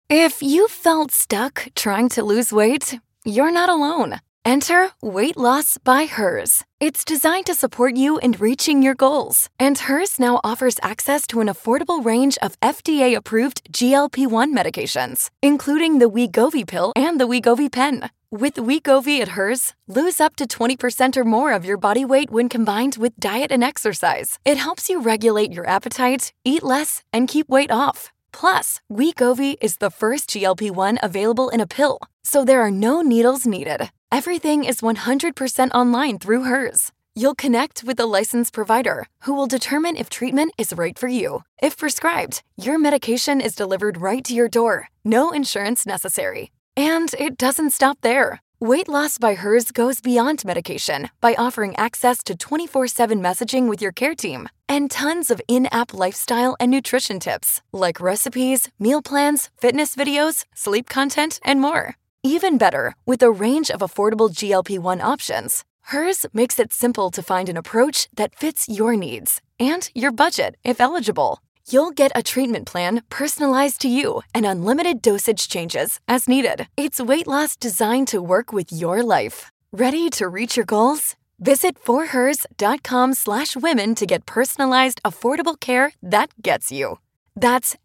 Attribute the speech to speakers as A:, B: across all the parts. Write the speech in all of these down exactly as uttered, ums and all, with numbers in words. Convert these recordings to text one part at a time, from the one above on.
A: If you felt stuck trying to lose weight, you're not alone. Enter Weight Loss by Hers. It's designed to support you in reaching your goals. And Hers now offers access to an affordable range of F D A-approved G L P one medications, including the Wegovy pill and the Wegovy pen. With Wegovy at Hers, lose up to twenty percent or more of your body weight when combined with diet and exercise. It helps you regulate your appetite, eat less, and keep weight off. Plus, Wegovy is the first G L P one available in a pill, so there are no needles needed. Everything is one hundred percent online through Hers. You'll connect with a licensed provider who will determine if treatment is right for you. If prescribed, your medication is delivered right to your door. No insurance necessary. And it doesn't stop there. Weight Loss by Hers goes beyond medication by offering access to twenty-four seven messaging with your care team and tons of in-app lifestyle and nutrition tips like recipes, meal plans, fitness videos, sleep content, and more. Even better, with a range of affordable G L P one options, Hers makes it simple to find an approach that fits your needs and your budget if eligible. You'll get a treatment plan personalized to you and unlimited dosage changes as needed. It's weight loss designed to work with your life. Ready to reach your goals? Visit forhers.com slash women to get personalized, affordable care that gets you. That's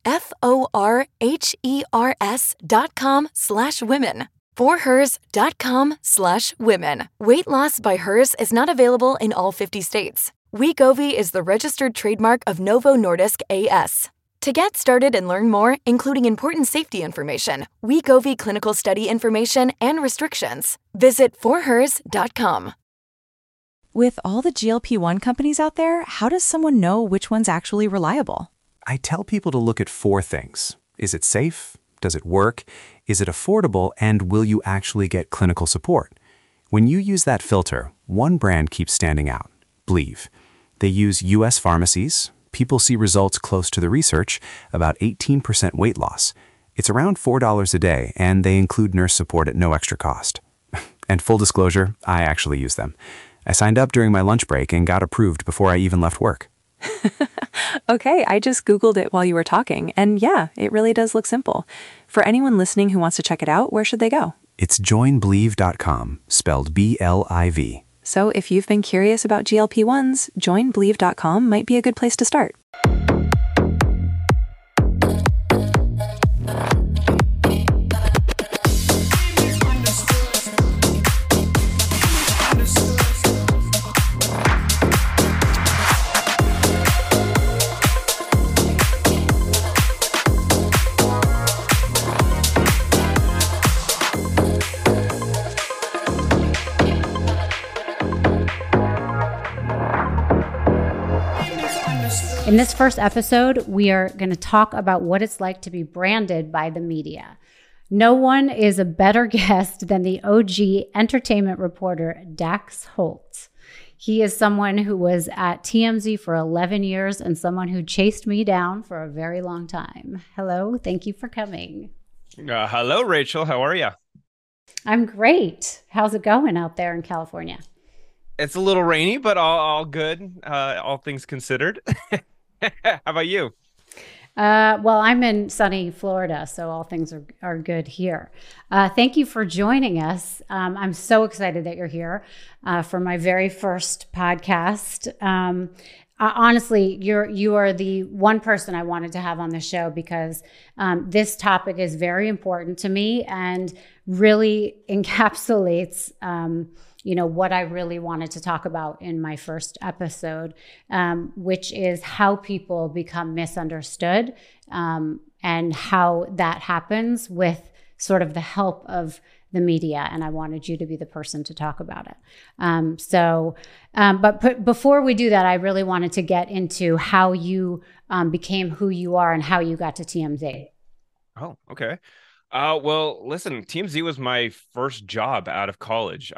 A: F-O-R-H-E-R-S dot com slash women. forhers.com slash women. Weight Loss by Hers is not available in all fifty states. Wegovy is the registered trademark of Novo Nordisk A S. To get started and learn more, including important safety information, Wegovy clinical study information, and restrictions, visit forhers dot com.
B: With all the G L P one companies out there, how does someone know which one's actually reliable?
C: I tell people to look at four things. Is it safe? Does it work? Is it affordable? And will you actually get clinical support? When you use that filter, one brand keeps standing out, Believe. They use U S pharmacies. People see results close to the research, about eighteen percent weight loss. It's around four dollars a day, and they include nurse support at no extra cost. And full disclosure, I actually use them. I signed up during my lunch break and got approved before I even left work.
B: Okay, I just Googled it while you were talking, and yeah, it really does look simple. For anyone listening who wants to check it out, where should they go?
C: It's join believe dot com, spelled B L I V.
B: So if you've been curious about G L P ones, join believe dot com might be a good place to start.
D: In this first episode, we are going to talk about what it's like to be branded by the media. No one is a better guest than the O G entertainment reporter, Dax Holt. He is someone who was at T M Z for eleven years and someone who chased me down for a very long time. Hello, thank you for coming.
E: Uh, hello, Rachel. How are you?
D: I'm great. How's it going out there in California?
E: It's a little rainy, but all, all good, uh, all things considered. How about you?
D: Uh, well, I'm in sunny Florida, so all things are, are good here. Uh, thank you for joining us. Um, I'm so excited that you're here uh, for my very first podcast. Um, uh, honestly, you're you are the one person I wanted to have on the show because um, this topic is very important to me and really encapsulates um, you know, what I really wanted to talk about in my first episode, um, which is how people become misunderstood um, and how that happens with sort of the help of the media. And I wanted you to be the person to talk about it. Um, so, um, but p- before we do that, I really wanted to get into how you um, became who you are and how you got to T M Z.
E: Oh, okay. Uh, well, listen, T M Z was my first job out of college.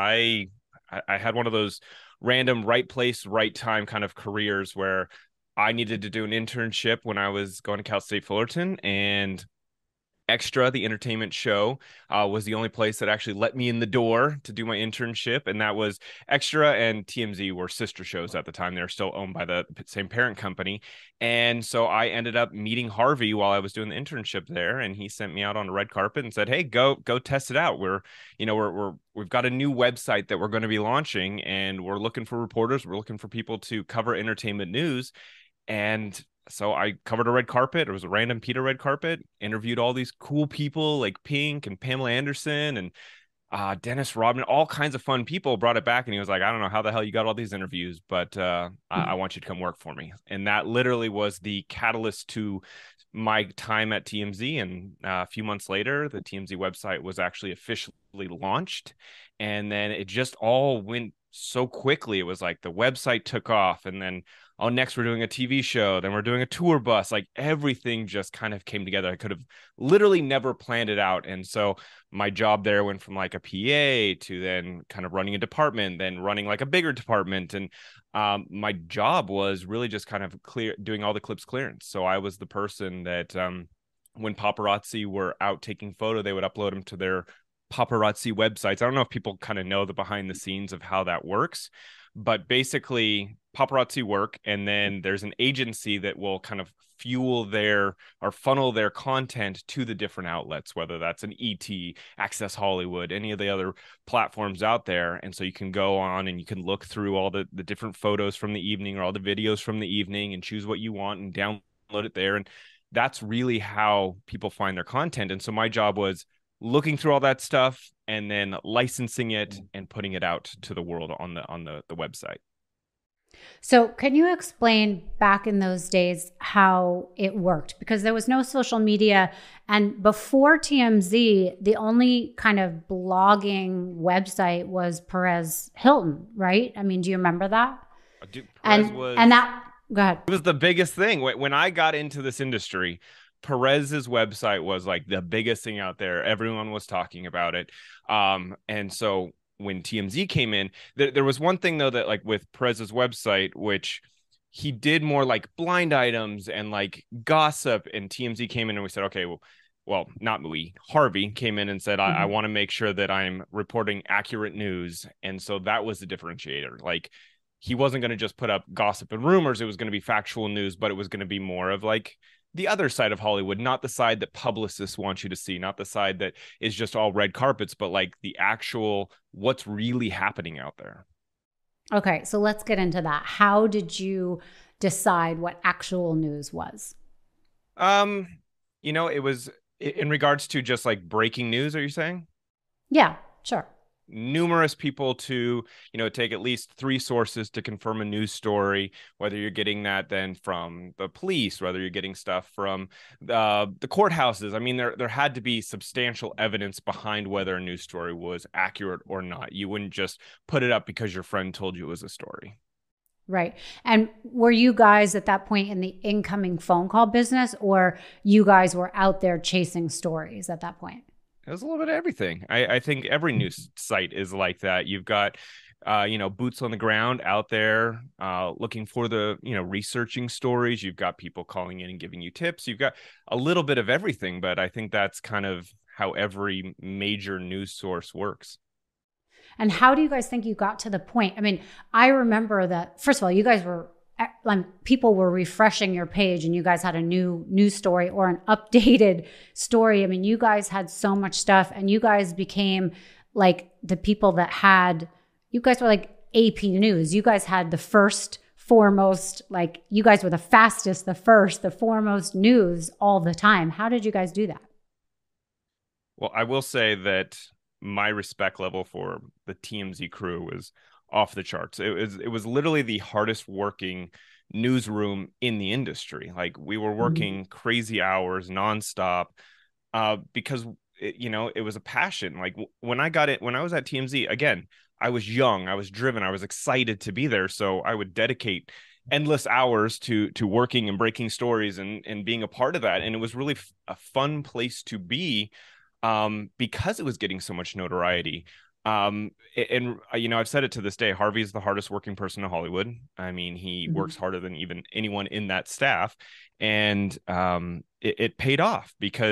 E: I I had one of those random right place, right time kind of careers where I needed to do an internship when I was going to Cal State Fullerton, and Extra, the entertainment show, uh, was the only place that actually let me in the door to do my internship. And that was Extra and T M Z were sister shows at the time. They're still owned by the same parent company. And so I ended up meeting Harvey while I was doing the internship there. And he sent me out on a red carpet and said, hey, go, go test it out. We're, you know, we're, we're, we've got a new website that we're going to be launching, and we're looking for reporters. We're looking for people to cover entertainment news. And so I covered a red carpet. It was a random PETA red carpet, interviewed all these cool people like Pink and Pamela Anderson and uh, Dennis Rodman, all kinds of fun people. Brought it back, and he was like, I don't know how the hell you got all these interviews, but uh, I-, I want you to come work for me. And that literally was the catalyst to my time at T M Z. And uh, a few months later, the T M Z website was actually officially launched. And then it just all went so quickly. It was like the website took off, and then oh, next we're doing a T V show, then we're doing a tour bus. Like everything just kind of came together. I could have literally never planned it out. And so my job there went from like a P A to then kind of running a department, then running like a bigger department. And um, my job was really just kind of clear, doing all the clips clearance. So I was the person that um, when paparazzi were out taking photo, they would upload them to their paparazzi websites. I don't know if people kind of know the behind the scenes of how that works, but basically paparazzi work, and then there's an agency that will kind of fuel their or funnel their content to the different outlets, whether that's an E T, Access Hollywood, any of the other platforms out there. And so you can go on and you can look through all the, the different photos from the evening or all the videos from the evening and choose what you want and download it there. And that's really how people find their content. And so my job was looking through all that stuff and then licensing it and putting it out to the world on the on the, the website.
D: So can you explain back in those days how it worked? Because there was no social media. And before T M Z, the only kind of blogging website was Perez Hilton, right? I mean, do you remember that?
E: Dude, Perez
D: and,
E: was,
D: and that, go ahead.
E: It was the biggest thing. When I got into this industry, Perez's website was like the biggest thing out there. Everyone was talking about it. Um, and so when T M Z came in, th- there was one thing though that like with Perez's website, which he did more like blind items and like gossip, and T M Z came in and we said, okay, well, well, not we, Harvey came in and said, I, mm-hmm. I want to make sure that I'm reporting accurate news. And so that was the differentiator. Like he wasn't going to just put up gossip and rumors. It was going to be factual news, but it was going to be more of like the other side of Hollywood, not the side that publicists want you to see, not the side that is just all red carpets, but like the actual what's really happening out there.
D: Okay, so let's get into that. How did you decide what actual news was?
E: Um, you know, it was in regards to just like breaking news, are you saying?
D: Yeah, sure.
E: Numerous people to, you know, take at least three sources to confirm a news story, whether you're getting that then from the police, whether you're getting stuff from the, the courthouses. I mean, there, there had to be substantial evidence behind whether a news story was accurate or not. You wouldn't just put it up because your friend told you it was a story.
D: Right. And were you guys at that point in the incoming phone call business, or you guys were out there chasing stories at that point?
E: It was a little bit of everything. I, I think every news site is like that. You've got, uh, you know, boots on the ground out there uh, looking for the, you know, researching stories. You've got people calling in and giving you tips. You've got a little bit of everything. But I think that's kind of how every major news source works.
D: And how do you guys think you got to the point? I mean, I remember that, first of all, you guys were, like, people were refreshing your page and you guys had a new news story or an updated story. I mean, you guys had so much stuff, and you guys became like the people that had, you guys were like A P News. You guys had the first, foremost, like you guys were the fastest, the first, the foremost news all the time. How did you guys do that?
E: Well, I will say that my respect level for the T M Z crew was off the charts. It was it was literally the hardest working newsroom in the industry. Like we were working mm-hmm. crazy hours nonstop uh, because it, you know, it was a passion. Like w- when I got it, when I was at T M Z, again, I was young, I was driven, I was excited to be there. So I would dedicate endless hours to to working and breaking stories and and being a part of that. And it was really f- a fun place to be um, because it was getting so much notoriety. Um, and, you know, I've said it to this day, Harvey is the hardest working person in Hollywood. I mean, he mm-hmm. works harder than even anyone in that staff. And um, it, it paid off because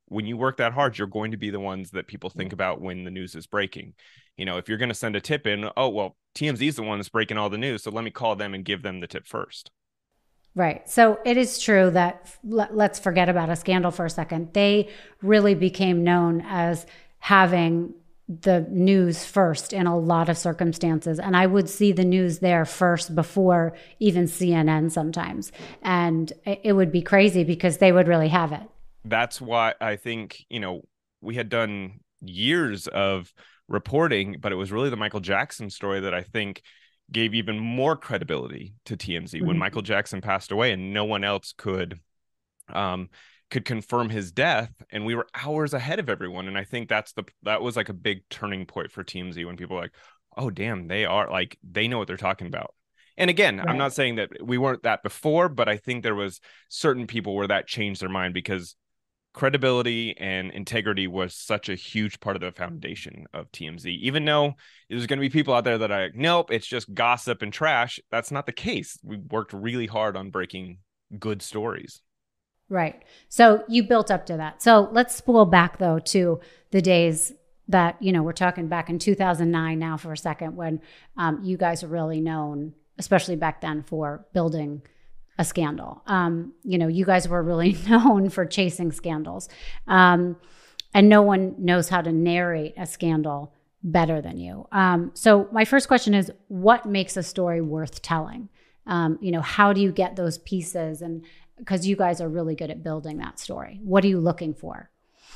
E: when you work that hard, you're going to be the ones that people think about when the news is breaking. You know, if you're going to send a tip in, oh, well, T M Z is the one that's breaking all the news, so let me call them and give them the tip first.
D: Right. So it is true that, let's forget about a scandal for a second. They really became known as having the news first in a lot of circumstances. And I would see the news there first before even C N N sometimes. And it would be crazy because they would really have it.
E: That's why I think, you know, we had done years of reporting, but it was really the Michael Jackson story that I think gave even more credibility to T M Z. Mm-hmm. When Michael Jackson passed away and no one else could um could confirm his death, and we were hours ahead of everyone. And I think that's the that was like a big turning point for T M Z when people were like, oh damn, they are like they know what they're talking about. And again, right. I'm not saying that we weren't that before, but I think there was certain people where that changed their mind because credibility and integrity was such a huge part of the foundation of T M Z. Even though there's going to be people out there that are like, nope, it's just gossip and trash. That's not the case. We worked really hard on breaking good stories.
D: Right. So you built up to that. So let's spool back though to the days that, you know, we're talking back in two thousand nine now for a second when um, you guys are really known, especially back then, for building a scandal. Um, you know, you guys were really known for chasing scandals. Um, and no one knows how to narrate a scandal better than you. Um, so my first question is, what makes a story worth telling? Um, you know, how do you get those pieces? And because you guys are really good at building that story. What are you looking for?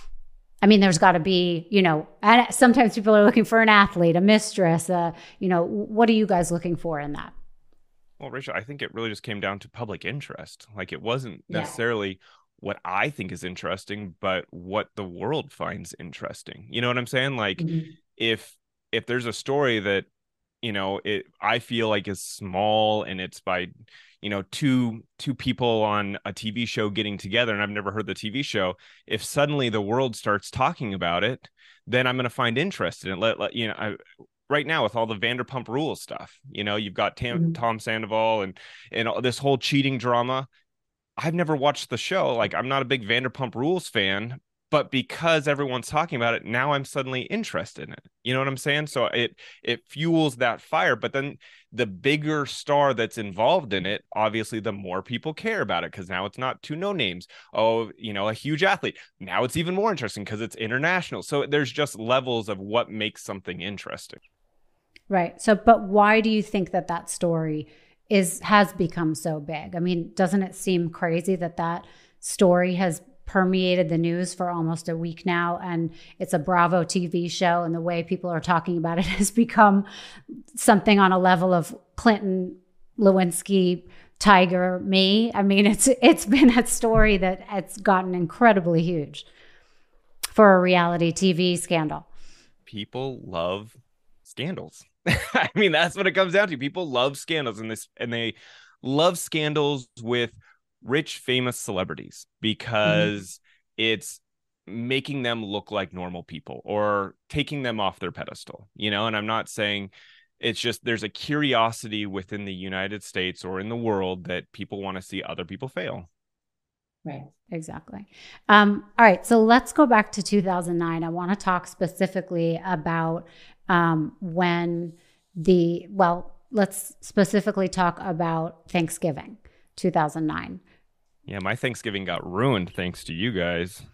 D: I mean, there's got to be, you know, and sometimes people are looking for an athlete, a mistress, uh, you know, what are you guys looking for in that?
E: Well, Rachel, I think it really just came down to public interest. Like it wasn't necessarily yeah. what I think is interesting, but what the world finds interesting. You know what I'm saying? Like mm-hmm. if if there's a story that, you know, it I feel like is small and it's by, you know, two two people on a T V show getting together, and I've never heard the T V show. If suddenly the world starts talking about it, then I'm going to find interest in it. Let, let you know. I, right now with all the Vanderpump Rules stuff, you know, you've got Tam, mm-hmm. Tom Sandoval and and all this whole cheating drama. I've never watched the show. Like I'm not a big Vanderpump Rules fan, but because everyone's talking about it, now I'm suddenly interested in it. You know what I'm saying? So it it fuels that fire. But then the bigger star that's involved in it, obviously, the more people care about it because now it's not two no names. Oh, you know, a huge athlete. Now it's even more interesting because it's international. So there's just levels of what makes something interesting.
D: Right. So, but why do you think that that story is has become so big? I mean, doesn't it seem crazy that that story has permeated the news for almost a week now, and it's a Bravo T V show, and the way people are talking about it has become something on a level of Clinton, Lewinsky, Tiger, me. I mean, it's it's been a story that it's gotten incredibly huge for a reality T V scandal.
E: People love scandals. I mean, that's what it comes down to. People love scandals, and this, and they love scandals with rich, famous celebrities because mm-hmm. it's making them look like normal people or taking them off their pedestal, you know? And I'm not saying it's just, there's a curiosity within the United States or in the world that people want to see other people fail.
D: Right. Exactly. Um, all right. So let's go back to two thousand nine. I want to talk specifically about um, when the, well, let's specifically talk about Thanksgiving, two thousand nine.
E: Yeah, my Thanksgiving got ruined thanks to you guys.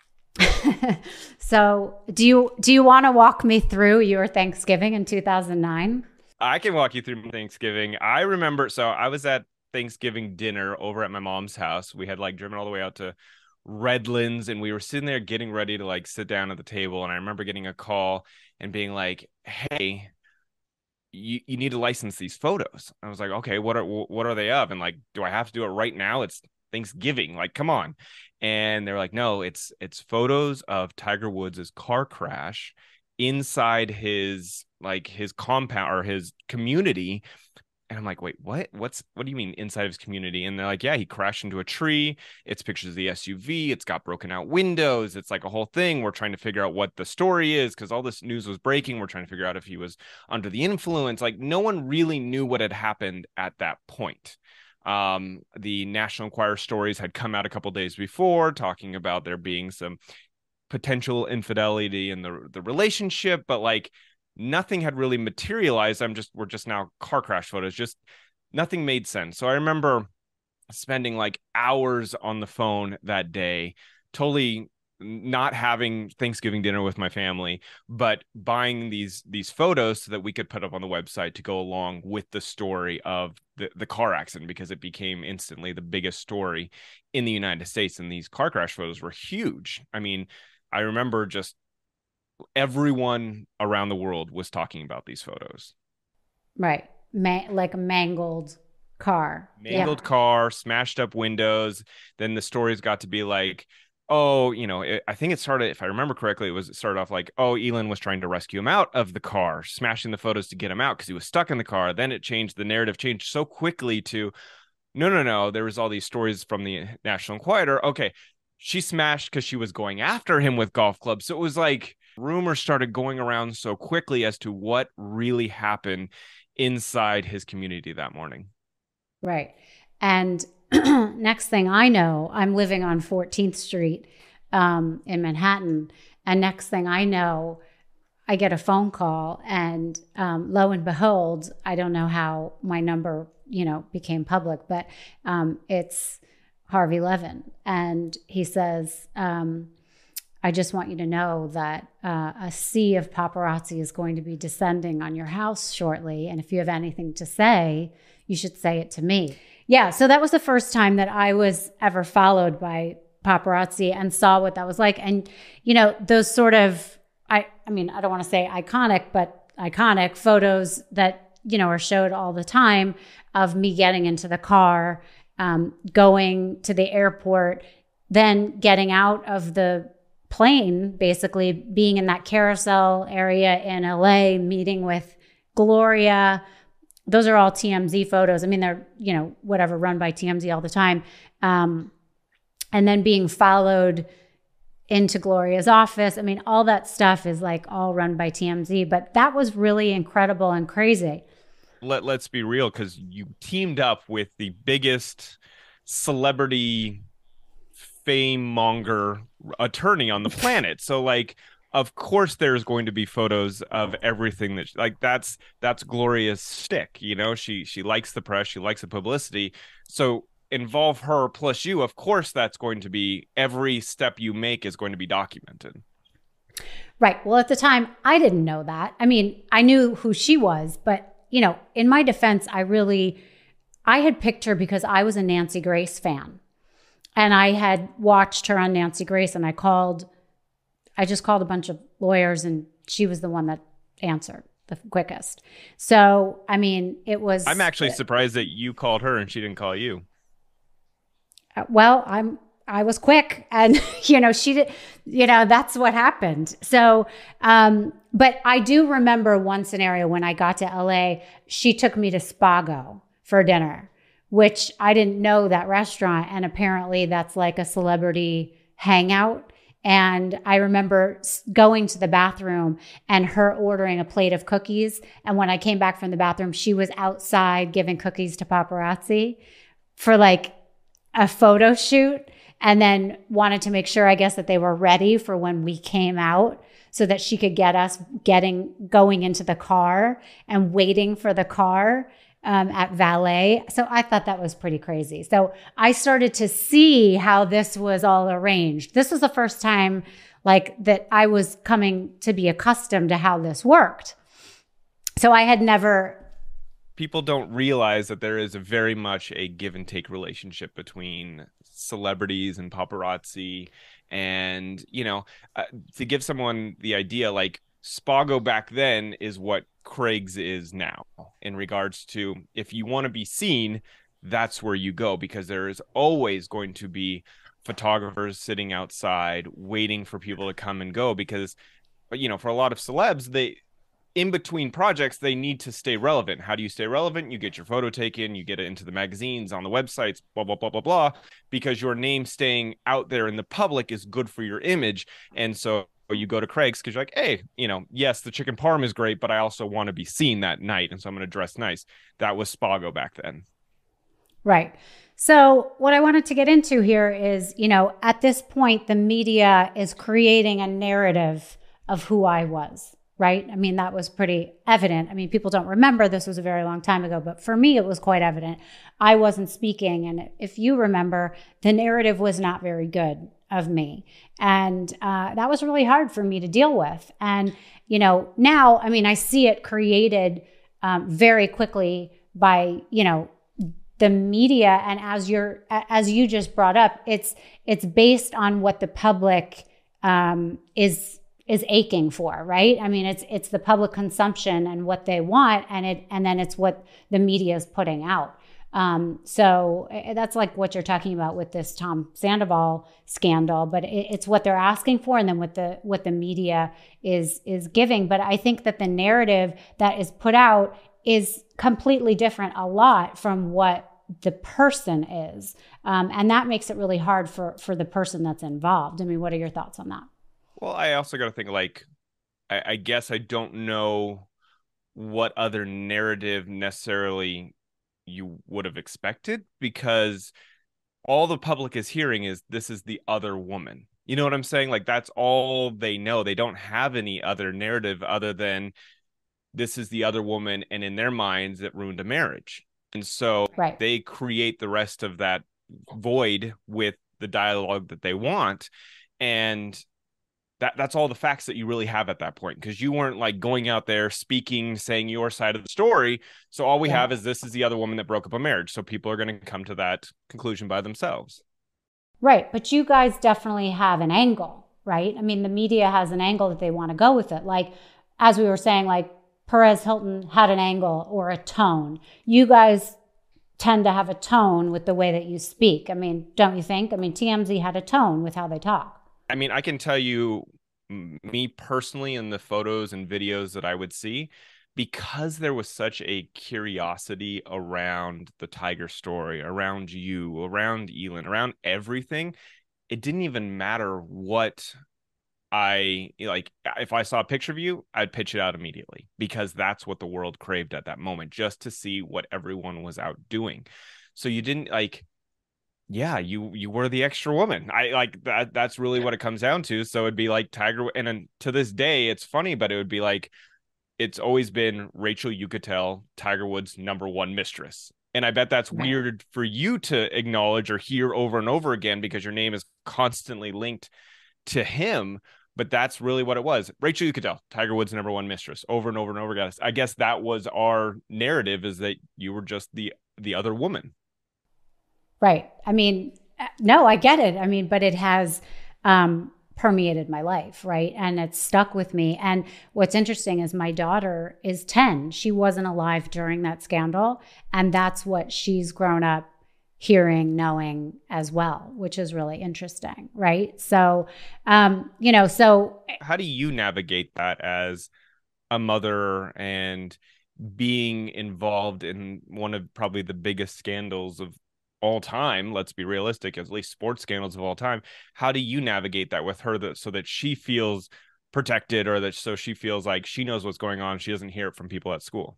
D: So do you do you want to walk me through your Thanksgiving in two thousand nine?
E: I can walk you through my Thanksgiving. I remember, so I was at Thanksgiving dinner over at my mom's house. We had like driven all the way out to Redlands, and we were sitting there getting ready to like sit down at the table. And I remember getting a call and being like, hey, you, you need to license these photos. I was like, okay, what are what are they of? And like, do I have to do it right now? It's Thanksgiving, like, come on. And they're like, no, it's it's photos of Tiger Woods' car crash inside his like his compound or his community. And I'm like, wait, what? What's what do you mean inside of his community? And they're like, yeah, he crashed into a tree. It's pictures of the S U V. It's got broken out windows. It's like a whole thing. We're trying to figure out what the story is because all this news was breaking. We're trying to figure out if he was under the influence. Like no one really knew what had happened at that point. Um, the National Enquirer stories had come out a couple days before talking about there being some potential infidelity in the the relationship, but like nothing had really materialized. I'm just we're just now car crash photos. Just nothing made sense. So I remember spending like hours on the phone that day, totally not having Thanksgiving dinner with my family, but buying these these photos so that we could put up on the website to go along with the story of the, the car accident, because it became instantly the biggest story in the United States. And these car crash photos were huge. I mean, I remember just everyone around the world was talking about these photos.
D: Right. Ma- like a mangled car.
E: Mangled yeah. car, smashed up windows. Then the stories got to be like, oh, you know, it, I think it started, if I remember correctly, it was it started off like, oh, Elin was trying to rescue him out of the car, smashing the photos to get him out because he was stuck in the car. Then it changed, the narrative changed so quickly to, no, no, no, there was all these stories from the National Enquirer. Okay, she smashed because she was going after him with golf clubs. So it was like rumors started going around so quickly as to what really happened inside his community that morning.
D: Right. And next thing I know, I'm living on fourteenth Street um, in Manhattan. And next thing I know, I get a phone call, and um, lo and behold, I don't know how my number, you know, became public, but um, it's Harvey Levin. And he says, um, I just want you to know that uh, a sea of paparazzi is going to be descending on your house shortly. And if you have anything to say, you should say it to me. Yeah, so that was the first time that I was ever followed by paparazzi and saw what that was like. And, you know, those sort of, I, I mean, I don't want to say iconic, but iconic photos that, you know, are showed all the time of me getting into the car, um, going to the airport, then getting out of the plane, basically being in that carousel area in L A, meeting with Gloria. Those are all T M Z photos. I mean, they're, you know, whatever, run by T M Z all the time. Um, and then being followed into Gloria's office. I mean, all that stuff is like all run by T M Z, but that was really incredible and crazy.
E: Let, let's be real, because you teamed up with the biggest celebrity fame monger attorney on the planet. So like, of course there's going to be photos of everything that, like, that's that's Gloria's shtick, you know. She she likes the press, she likes the publicity. So involve her plus you, of course that's going to be, every step you make is going to be documented.
D: Right. Well, at the time I didn't know that. I mean, I knew who she was, but you know, in my defense, I really I had picked her because I was a Nancy Grace fan. And I had watched her on Nancy Grace, and I called I just called a bunch of lawyers, and she was the one that answered the quickest. So, I mean, it was...
E: I'm actually surprised that you called her and she didn't call you.
D: Uh, well, I'm, I was quick, and, you know, she did, you know, that's what happened. So, um, but I do remember one scenario when I got to L A, she took me to Spago for dinner, which I didn't know that restaurant. And apparently that's like a celebrity hangout. And I remember going to the bathroom and her ordering a plate of cookies. And when I came back from the bathroom, she was outside giving cookies to paparazzi for like a photo shoot, and then wanted to make sure, I guess, that they were ready for when we came out so that she could get us getting, going into the car and waiting for the car um, at valet. So I thought that was pretty crazy. So I started to see how this was all arranged. This was the first time like that I was coming to be accustomed to how this worked. So I had never...
E: People don't realize that there is a very much a give and take relationship between celebrities and paparazzi. And, you know, uh, to give someone the idea, like Spago back then is what Craig's is now in regards to, if you want to be seen, that's where you go, because there is always going to be photographers sitting outside waiting for people to come and go, because, you know, for a lot of celebs, they... in between projects, they need to stay relevant. How do you stay relevant? You get your photo taken, you get it into the magazines, on the websites, blah, blah, blah, blah, blah, because your name staying out there in the public is good for your image. And so you go to Craig's because you're like, hey, you know, yes, the chicken parm is great, but I also want to be seen that night. And so I'm going to dress nice. That was Spago back then.
D: Right. So what I wanted to get into here is, you know, at this point, the media is creating a narrative of who I was, right? I mean, that was pretty evident. I mean, people don't remember, this was a very long time ago, but for me, it was quite evident. I wasn't speaking. And if you remember, the narrative was not very good of me. And uh, that was really hard for me to deal with. And, you know, now, I mean, I see it created um, very quickly by, you know, the media. And as you're, as you just brought up, it's, it's based on what the public um, is, is aching for, right? I mean, it's, it's the public consumption and what they want. And it, and then it's what the media is putting out. Um, so that's like what you're talking about with this Tom Sandoval scandal, but it, it's what they're asking for. And then what the, what the media is, is giving. But I think that the narrative that is put out is completely different a lot from what the person is. Um, and that makes it really hard for, for the person that's involved. I mean, what are your thoughts on that?
E: Well, I also got to think like, I, I guess I don't know what other narrative necessarily you would have expected, because all the public is hearing is this is the other woman. You know what I'm saying? Like, that's all they know. They don't have any other narrative other than this is the other woman. And in their minds, it ruined a marriage. And so right. They create the rest of that void with the dialogue that they want. And that that's all the facts that you really have at that point, because you weren't like going out there speaking, saying your side of the story. So all we yeah. have is this is the other woman that broke up a marriage. So people are going to come to that conclusion by themselves.
D: Right. But you guys definitely have an angle, right? I mean, the media has an angle that they want to go with it. Like, as we were saying, like, Perez Hilton had an angle or a tone. You guys tend to have a tone with the way that you speak. I mean, don't you think? I mean, T M Z had a tone with how they talk.
E: I mean, I can tell you, me personally, in the photos and videos that I would see, because there was such a curiosity around the Tiger story, around you, around Elin, around everything, it didn't even matter what I like. If I saw a picture of you, I'd pitch it out immediately, because that's what the world craved at that moment, just to see what everyone was out doing. So you didn't like, yeah, you, you were the extra woman. I like that. That's really what it comes down to. So it'd be like Tiger. And then to this day, it's funny, but it would be like, it's always been Rachel Uchitel, Tiger Woods' number one mistress. And I bet that's right. weird for you to acknowledge or hear over and over again, because your name is constantly linked to him. But that's really what it was. Rachel Uchitel, Tiger Woods' number one mistress, over and over and over, guys. I guess that was our narrative, is that you were just the the other woman.
D: Right. I mean, no, I get it. I mean, but it has um, permeated my life, right? And it's stuck with me. And what's interesting is my daughter is ten. She wasn't alive during that scandal. And that's what she's grown up hearing, knowing as well, which is really interesting, right? So, um, you know, so
E: how do you navigate that as a mother and being involved in one of probably the biggest scandals of all time? Let's be realistic, at least sports scandals of all time. How do you navigate that with her, that so that she feels protected, or that so she feels like she knows what's going on, she doesn't hear it from people at school?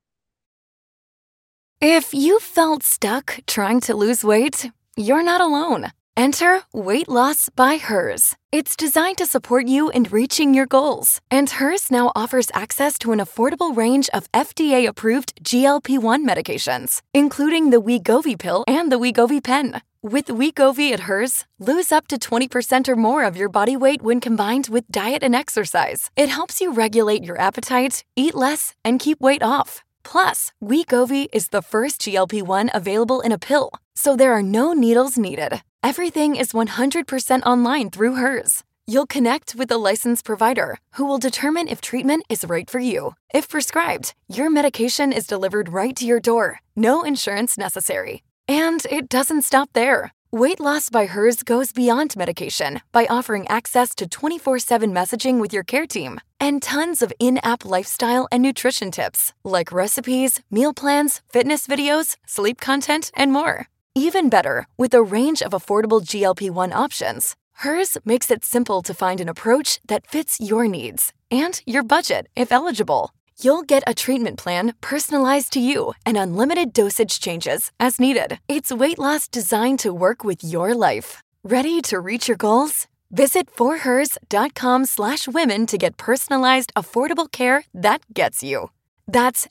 A: If you felt stuck trying to lose weight, you're not alone. Enter Weight Loss by Hers. It's designed to support you in reaching your goals. And Hers now offers access to an affordable range of F D A-approved G L P one medications, including the Wegovy pill and the Wegovy pen. With Wegovy at Hers, lose up to twenty percent or more of your body weight when combined with diet and exercise. It helps you regulate your appetite, eat less, and keep weight off. Plus, Wegovy is the first G L P one available in a pill, so there are no needles needed. Everything is one hundred percent online through Hers. You'll connect with a licensed provider who will determine if treatment is right for you. If prescribed, your medication is delivered right to your door. No insurance necessary. And it doesn't stop there. Weight Loss by Hers goes beyond medication by offering access to twenty-four seven messaging with your care team and tons of in-app lifestyle and nutrition tips like recipes, meal plans, fitness videos, sleep content, and more. Even better, with a range of affordable G L P one options, Hers makes it simple to find an approach that fits your needs and your budget if eligible. You'll get a treatment plan personalized to you and unlimited dosage changes as needed. It's weight loss designed to work with your life. Ready to reach your goals? Visit forhers.com slash women to get personalized, affordable care that gets you. That's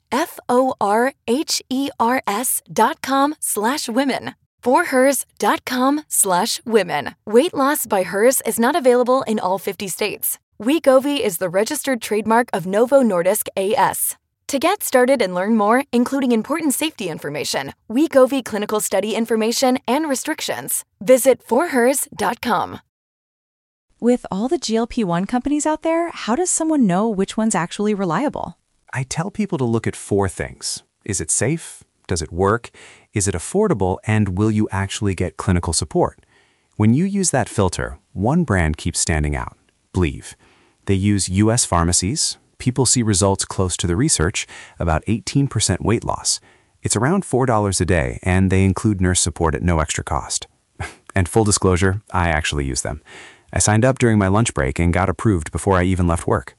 A: F-O-R-H-E-R-S dot com slash women. forhers.com slash women. Weight loss by Hers is not available in all fifty states. Wegovy is the registered trademark of Novo Nordisk A S. To get started and learn more, including important safety information, Wegovy clinical study information, and restrictions, visit forhers dot com.
B: With all the G L P one companies out there, how does someone know which one's actually reliable?
C: I tell people to look at four things. Is it safe? Does it work? Is it affordable? And will you actually get clinical support? When you use that filter, one brand keeps standing out, Believe. They use U S pharmacies. People see results close to the research, about eighteen percent weight loss. It's around four dollars a day, and they include nurse support at no extra cost. And full disclosure, I actually use them. I signed up during my lunch break and got approved before I even left work.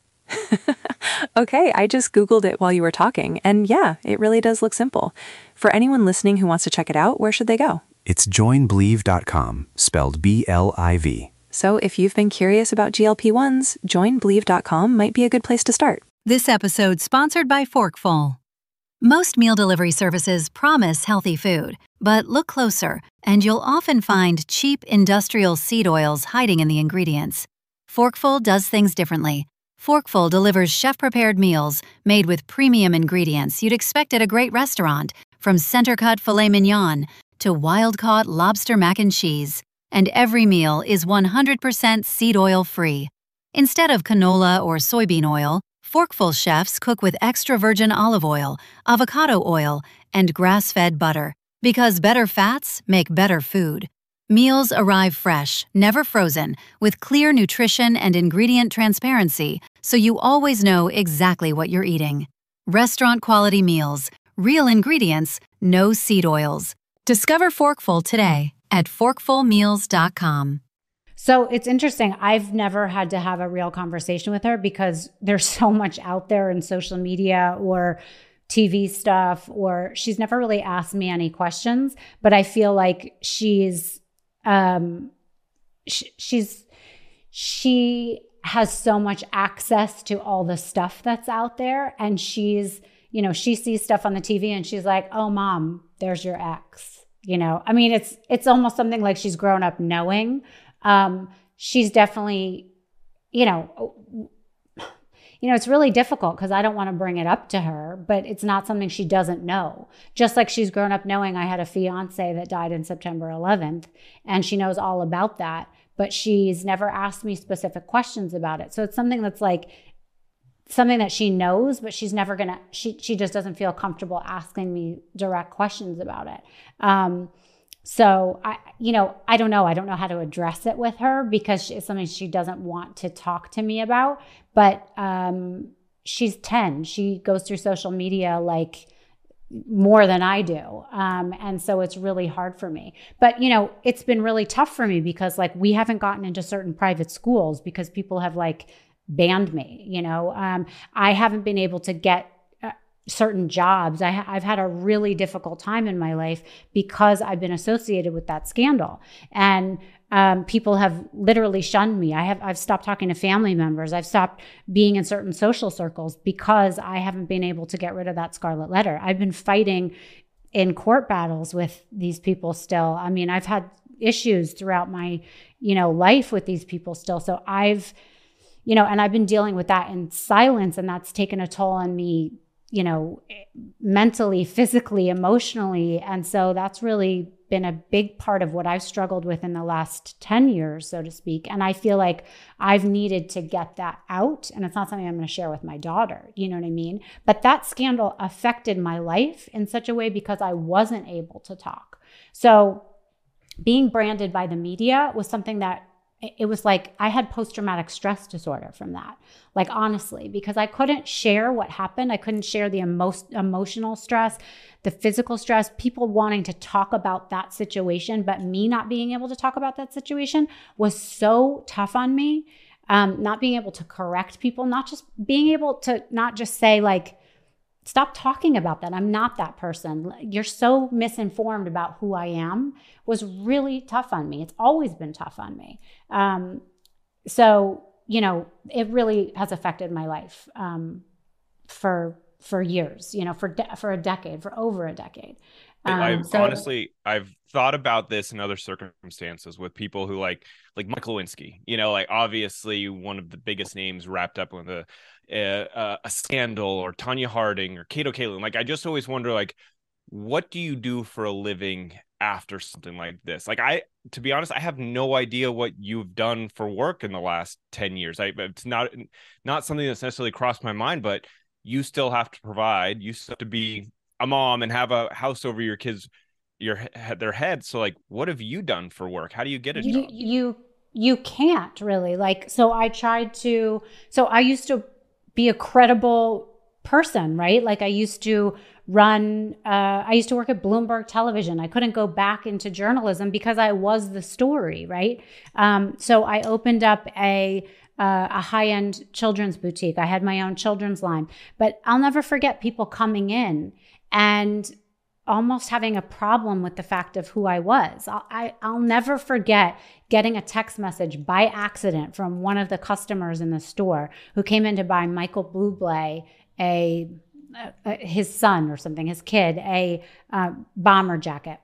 B: Okay, I just Googled it while you were talking, and yeah, it really does look simple. For anyone listening who wants to check it out, where should they go?
C: It's join believe dot com, spelled B L I V.
B: So if you've been curious about G L P ones, join believe dot com might be a good place to start.
F: This episode sponsored by Forkful. Most meal delivery services promise healthy food, but look closer, and you'll often find cheap industrial seed oils hiding in the ingredients. Forkful does things differently. Forkful delivers chef-prepared meals made with premium ingredients you'd expect at a great restaurant, from center-cut filet mignon to wild-caught lobster mac and cheese. And every meal is one hundred percent seed oil free. Instead of canola or soybean oil, Forkful chefs cook with extra virgin olive oil, avocado oil, and grass-fed butter, because better fats make better food. Meals arrive fresh, never frozen, with clear nutrition and ingredient transparency, so you always know exactly what you're eating. Restaurant-quality meals, real ingredients, no seed oils. Discover Forkful today at forkful meals dot com.
D: So it's interesting. I've never had to have a real conversation with her because there's so much out there in social media or T V stuff, or she's never really asked me any questions, but I feel like she's, um, sh- she's, she has so much access to all the stuff that's out there. And she's, you know, she sees stuff on the T V and she's like, oh, mom, there's your ex. You know, I mean, it's, it's almost something like she's grown up knowing. Um, she's definitely, you know, you know, it's really difficult because I don't want to bring it up to her, but it's not something she doesn't know. Just like she's grown up knowing I had a fiance that died in September eleventh, and she knows all about that, but she's never asked me specific questions about it. So it's something that's like something that she knows, but she's never gonna, she, she just doesn't feel comfortable asking me direct questions about it. Um, So I, you know, I don't know. I don't know how to address it with her because it's something she doesn't want to talk to me about. But um, she's ten. She goes through social media like more than I do. Um, and so it's really hard for me. But, you know, it's been really tough for me because like we haven't gotten into certain private schools because people have like banned me, you know. Um, I haven't been able to get certain jobs. I ha- I've had a really difficult time in my life because I've been associated with that scandal. And um, people have literally shunned me. I have, I've stopped talking to family members. I've stopped being in certain social circles because I haven't been able to get rid of that scarlet letter. I've been fighting in court battles with these people still. I mean, I've had issues throughout my, you know, life with these people still. So I've, you know, and I've been dealing with that in silence, and that's taken a toll on me, you know, mentally, physically, emotionally. And so that's really been a big part of what I've struggled with in the last ten years, so to speak. And I feel like I've needed to get that out. And it's not something I'm going to share with my daughter, you know what I mean? But that scandal affected my life in such a way because I wasn't able to talk. So being branded by the media was something that it was like I had post-traumatic stress disorder from that, like honestly, because I couldn't share what happened. I couldn't share the emo- emotional stress, the physical stress, people wanting to talk about that situation, but me not being able to talk about that situation was so tough on me. um, not being able to correct people, not just being able to not just say like, stop talking about that. I'm not that person. You're so misinformed about who I am was really tough on me. It's always been tough on me. Um, so, you know, it really has affected my life um, for for years, you know, for de- for a decade, for over a decade. Um,
E: I've
D: so-
E: honestly, I've thought about this in other circumstances with people who like, like Michael Lewinsky, you know, like obviously one of the biggest names wrapped up with a, a, a scandal, or Tanya Harding or Kato Kaelin. Like, I just always wonder, like, what do you do for a living after something like this? Like, I, to be honest, I have no idea what you've done for work in the last ten years. I, it's not, not something that's necessarily crossed my mind, but you still have to provide, you still have to be a mom and have a house over your kids, your their heads. So like, what have you done for work? How do you get a
D: you,
E: job?
D: You you can't really like. So I tried to. So I used to be a credible person, right? Like I used to run. Uh, I used to work at Bloomberg Television. I couldn't go back into journalism because I was the story, right? Um, so I opened up a. Uh, a high-end children's boutique. I had my own children's line, but I'll never forget people coming in and almost having a problem with the fact of who I was. I'll, I, I'll never forget getting a text message by accident from one of the customers in the store who came in to buy Michael Bublé, a, a his son or something, his kid, a uh, bomber jacket.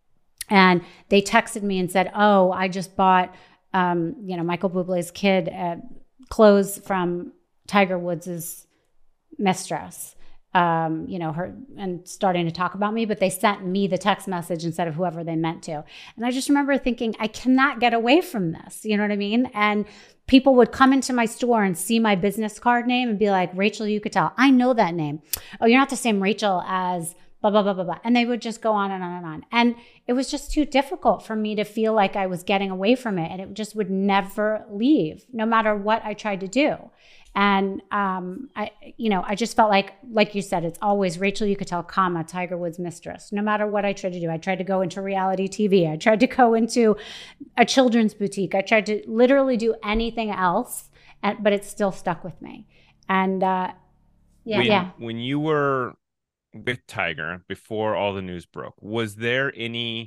D: And they texted me and said, oh, I just bought Um, you know, Michael Bublé's kid, uh, clothes from Tiger Woods's mistress, um, you know, her, and starting to talk about me, but they sent me the text message instead of whoever they meant to. And I just remember thinking, I cannot get away from this. You know what I mean? And people would come into my store and see my business card name and be like, Rachel Uchitel, I know that name. Oh, you're not the same Rachel as blah, blah, blah, blah, blah. And they would just go on and on and on. And it was just too difficult for me to feel like I was getting away from it. And it just would never leave, no matter what I tried to do. And, um, I, you know, I just felt like, like you said, it's always Rachel Uchitel, comma, Tiger Woods mistress. No matter what I tried to do, I tried to go into reality T V. I tried to go into a children's boutique. I tried to literally do anything else, and, but it still stuck with me. And, uh, yeah,
E: when,
D: yeah.
E: When you were with Tiger before all the news broke, was there any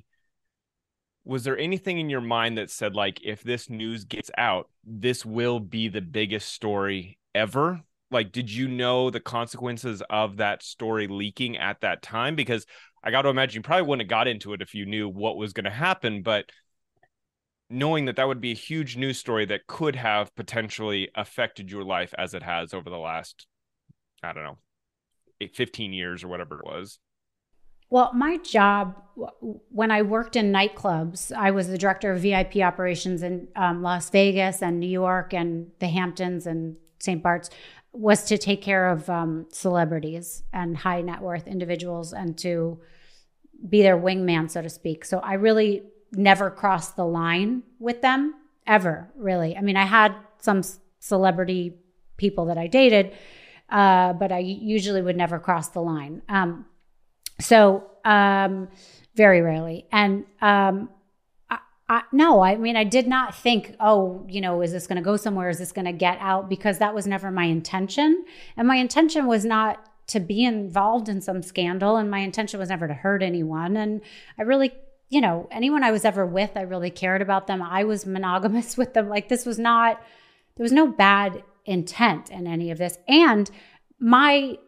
E: was there anything in your mind that said, like, if this news gets out, this will be the biggest story ever? Like, did you know the consequences of that story leaking at that time? Because I got to imagine you probably wouldn't have got into it if you knew what was going to happen, but knowing that that would be a huge news story that could have potentially affected your life as it has over the last, I don't know, fifteen years or whatever it was.
D: Well, my job, when I worked in nightclubs, I was the director of V I P operations in um, Las Vegas and New York and the Hamptons and Saint Bart's, was to take care of um, celebrities and high net worth individuals and to be their wingman, so to speak. So I really never crossed the line with them, ever, really. I mean, I had some celebrity people that I dated, uh, but I usually would never cross the line. Um, So, um, very rarely. And, um, I, I, no, I mean, I did not think, oh, you know, is this going to go somewhere? Is this going to get out? Because that was never my intention. And my intention was not to be involved in some scandal. And my intention was never to hurt anyone. And I really, you know, anyone I was ever with, I really cared about them. I was monogamous with them. Like, this was not, there was no bad intent in any of this. And my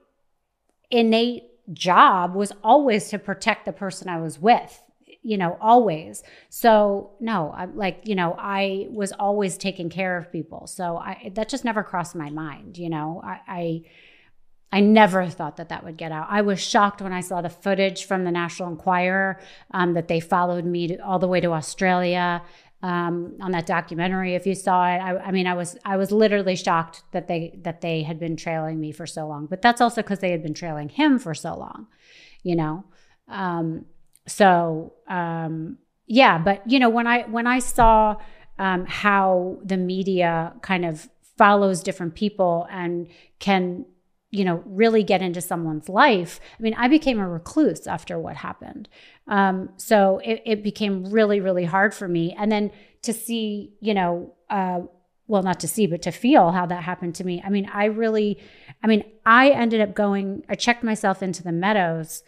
D: innate job was always to protect the person I was with, you know, always. So no, I'm like, you know, I was always taking care of people. So I, that just never crossed my mind. You know, I, I, I never thought that that would get out. I was shocked when I saw the footage from the National Enquirer, um, that they followed me to, all the way to Australia, um, on that documentary. If you saw it, I, I mean, I was, I was literally shocked that they, that they had been trailing me for so long, but that's also because they had been trailing him for so long, you know? Um, so, um, yeah, but you know, when I, when I saw, um, how the media kind of follows different people and can, you know, really get into someone's life. I mean, I became a recluse after what happened. Um, so it, it became really, really hard for me. And then to see, you know, uh, well, not to see, but to feel how that happened to me. I mean, I really, I mean, I ended up going, I checked myself into the Meadows.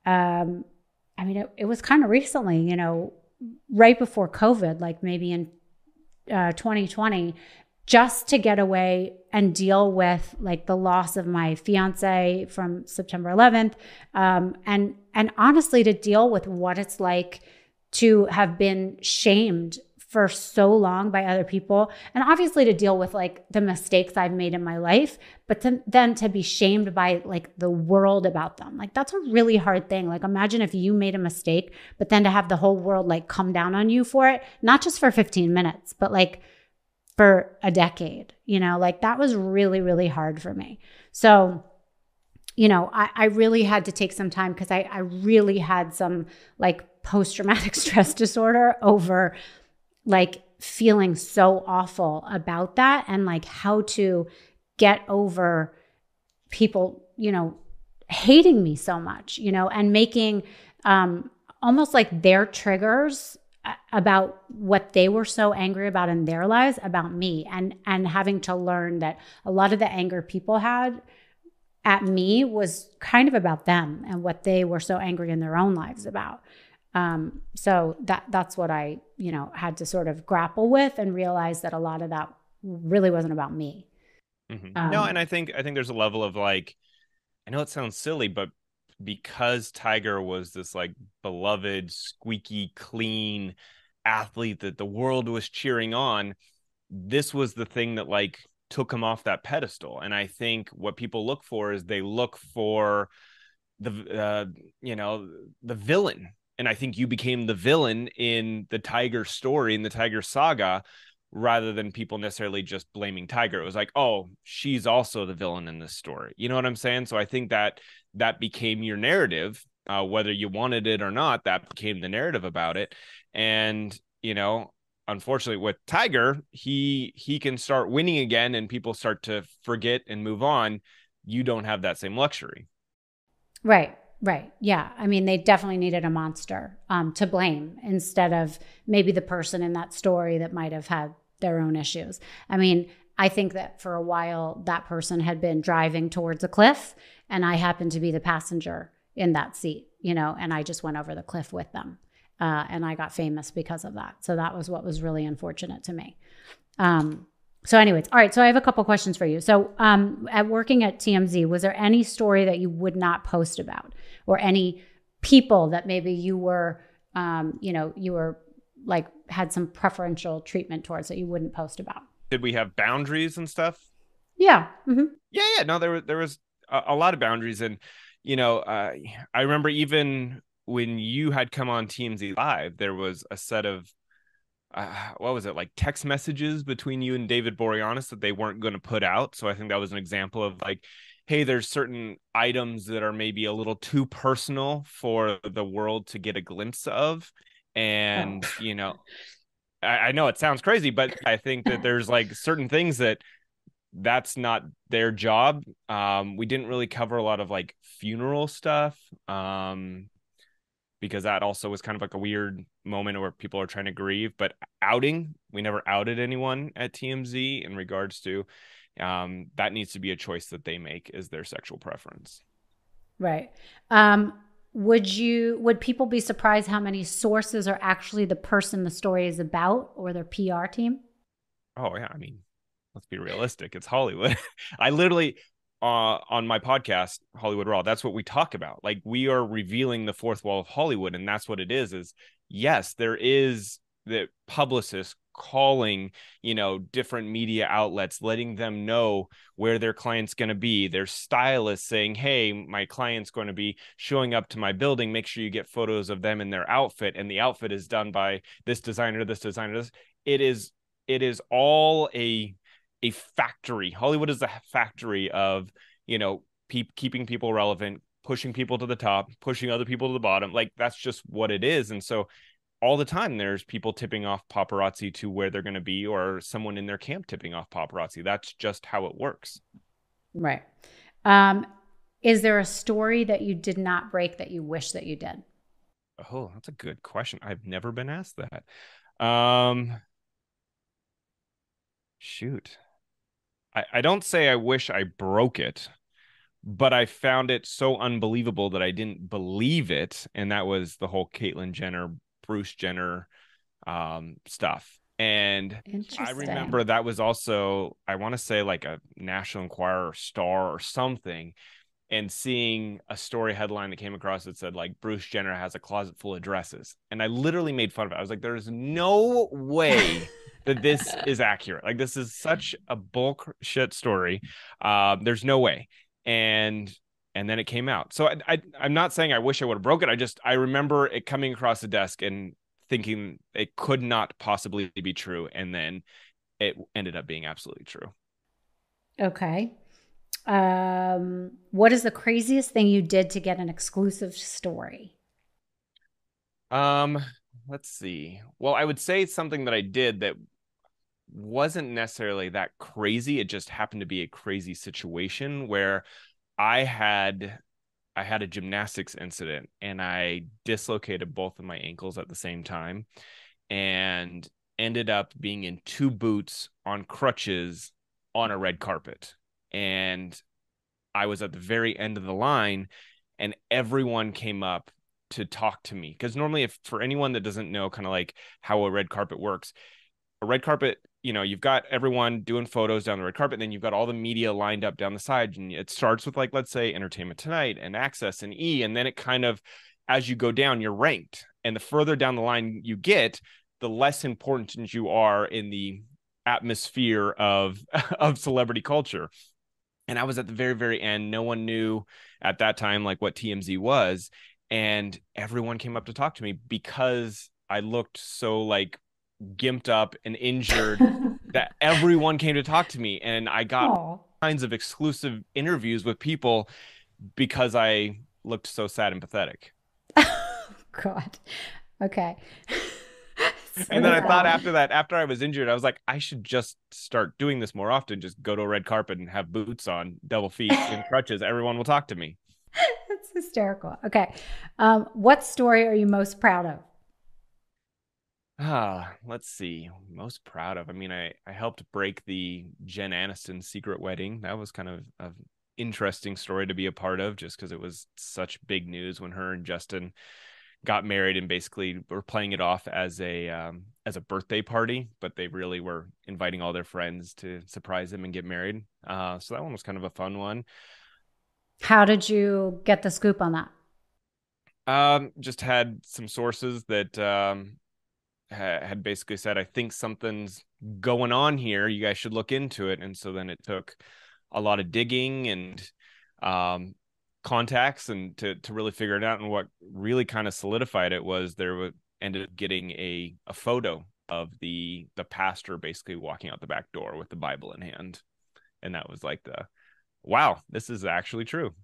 D: Um, I mean, it, it was kind of recently, you know, right before COVID, like maybe in uh, twenty twenty, just to get away and deal with like the loss of my fiance from September eleventh. Um, and, and honestly, to deal with what it's like to have been shamed for so long by other people. And obviously to deal with like the mistakes I've made in my life, but to, then to be shamed by like the world about them. Like that's a really hard thing. Like imagine if you made a mistake, but then to have the whole world like come down on you for it, not just for fifteen minutes, but like for a decade, you know, like that was really, really hard for me. So, you know, I, I really had to take some time because I, I really had some like post-traumatic stress disorder over like feeling so awful about that and like how to get over people, you know, hating me so much, you know, and making um, almost like their triggers about what they were so angry about in their lives about me, and and having to learn that a lot of the anger people had at me was kind of about them and what they were so angry in their own lives about. Um, so that that's what I, you know, had to sort of grapple with and realize that a lot of that really wasn't about me.
E: Mm-hmm.
D: Um,
E: no, and I think I think there's a level of like, I know it sounds silly, but because Tiger was this like beloved, squeaky clean athlete that the world was cheering on, this was the thing that like took him off that pedestal. And I think what people look for is they look for the uh, you know, the villain. And I think you became the villain in the Tiger story, in the Tiger saga, rather than people necessarily just blaming Tiger. It was like, oh, she's also the villain in this story. You know what I'm saying? So I think that that became your narrative, uh, whether you wanted it or not, that became the narrative about it. And, you know, unfortunately with Tiger, he he can start winning again and people start to forget and move on. You don't have that same luxury.
D: Right. Right. Yeah. I mean, they definitely needed a monster um, to blame instead of maybe the person in that story that might have had their own issues. I mean, I think that for a while that person had been driving towards a cliff and I happened to be the passenger in that seat, you know, and I just went over the cliff with them. Uh, and I got famous because of that. So that was what was really unfortunate to me. Um, So anyways, all right. So I have a couple questions for you. So um, at working at T M Z, was there any story that you would not post about, or any people that maybe you were, um, you know, you were like had some preferential treatment towards that you wouldn't post about?
E: Did we have boundaries and stuff?
D: Yeah. Mm-hmm.
E: Yeah, yeah. No, there was there was a, a lot of boundaries, and you know, uh, I remember even when you had come on T M Z Live, there was a set of Uh, what was it, like text messages between you and David Boreanaz that they weren't going to put out. So I think that was an example of like, hey, there's certain items that are maybe a little too personal for the world to get a glimpse of. And, oh. you know, I, I know it sounds crazy, but I think that there's like certain things that that's not their job. Um, we didn't really cover a lot of like funeral stuff. Um, because that also was kind of like a weird moment where people are trying to grieve. But outing, we never outed anyone at T M Z in regards to um, that needs to be a choice that they make as their sexual preference.
D: Right. Um, would you, would people be surprised how many sources are actually the person the story is about or their P R team?
E: Oh, yeah. I mean, let's be realistic. It's Hollywood. I literally... Uh, on my podcast, Hollywood Raw, that's what we talk about. Like, we are revealing the fourth wall of Hollywood, and that's what it is, is yes, there is the publicist calling, you know, different media outlets, letting them know where their client's going to be. Their stylist saying, hey, my client's going to be showing up to my building. Make sure you get photos of them in their outfit. And the outfit is done by this designer, this designer, this. It is, it is all a a factory. Hollywood is a factory of, you know, pe- keeping people relevant, pushing people to the top, pushing other people to the bottom. Like, that's just what it is. And so all the time there's people tipping off paparazzi to where they're going to be, or someone in their camp tipping off paparazzi. That's just how it works. Right.
D: Um, is there a story that you did not break that you wish that you did?
E: Oh, that's a good question. I've never been asked that. Um, shoot. I, I don't say I wish I broke it, but I found it so unbelievable that I didn't believe it. And that was the whole Caitlyn Jenner, Bruce Jenner um, stuff. And I remember that was also, I want to say like a National Enquirer or Star or something, and seeing a story headline that came across that said like Bruce Jenner has a closet full of dresses. And I literally made fun of it. I was like, there's no way that this is accurate. Like, this is such a bullshit story. Um, there's no way. And and then it came out. So I, I, I'm not saying I wish I would have broke it. I just, I remember it coming across the desk and thinking it could not possibly be true. And then it ended up being absolutely true.
D: Okay. Um, what is the craziest thing you did to get an exclusive story?
E: Um, let's see. Well, I would say something that I did that wasn't necessarily that crazy. It just happened to be a crazy situation where I had I had a gymnastics incident and I dislocated both of my ankles at the same time and ended up being in two boots on crutches on a red carpet. And I was at the very end of the line and everyone came up to talk to me. Because normally, if for anyone that doesn't know kind of like how a red carpet works, a red carpet, you know, you've got everyone doing photos down the red carpet, and then you've got all the media lined up down the side. And it starts with like, let's say Entertainment Tonight and Access and E. And then it kind of, as you go down, you're ranked. And the further down the line you get, the less important you are in the atmosphere of, of celebrity culture. And I was at the very, very end. No one knew at that time, like what T M Z was. And everyone came up to talk to me because I looked so like gimped up and injured that everyone came to talk to me. And I got Aww. all kinds of exclusive interviews with people because I looked so sad and pathetic.
D: God. Okay.
E: So and then I thought after that, after I was injured, I was like, I should just start doing this more often. Just go to a red carpet and have boots on, double feet and crutches. Everyone will talk to me.
D: That's hysterical. Okay. Um, what story are you most proud of?
E: Ah, let's see. Most proud of. I mean, I, I helped break the Jen Aniston secret wedding. That was kind of an interesting story to be a part of just because it was such big news when her and Justin got married and basically were playing it off as a um, as a birthday party, but they really were inviting all their friends to surprise them and get married. Uh, so that one was kind of a fun one.
D: How did you get the scoop on that?
E: Um, just had some sources that um, ha- had basically said, I think something's going on here. You guys should look into it. And so then it took a lot of digging and um, contacts and to to really figure it out. And what really kind of solidified it was there was ended up getting a a photo of the the pastor basically walking out the back door with the Bible in hand, and that was like the wow, this is actually true.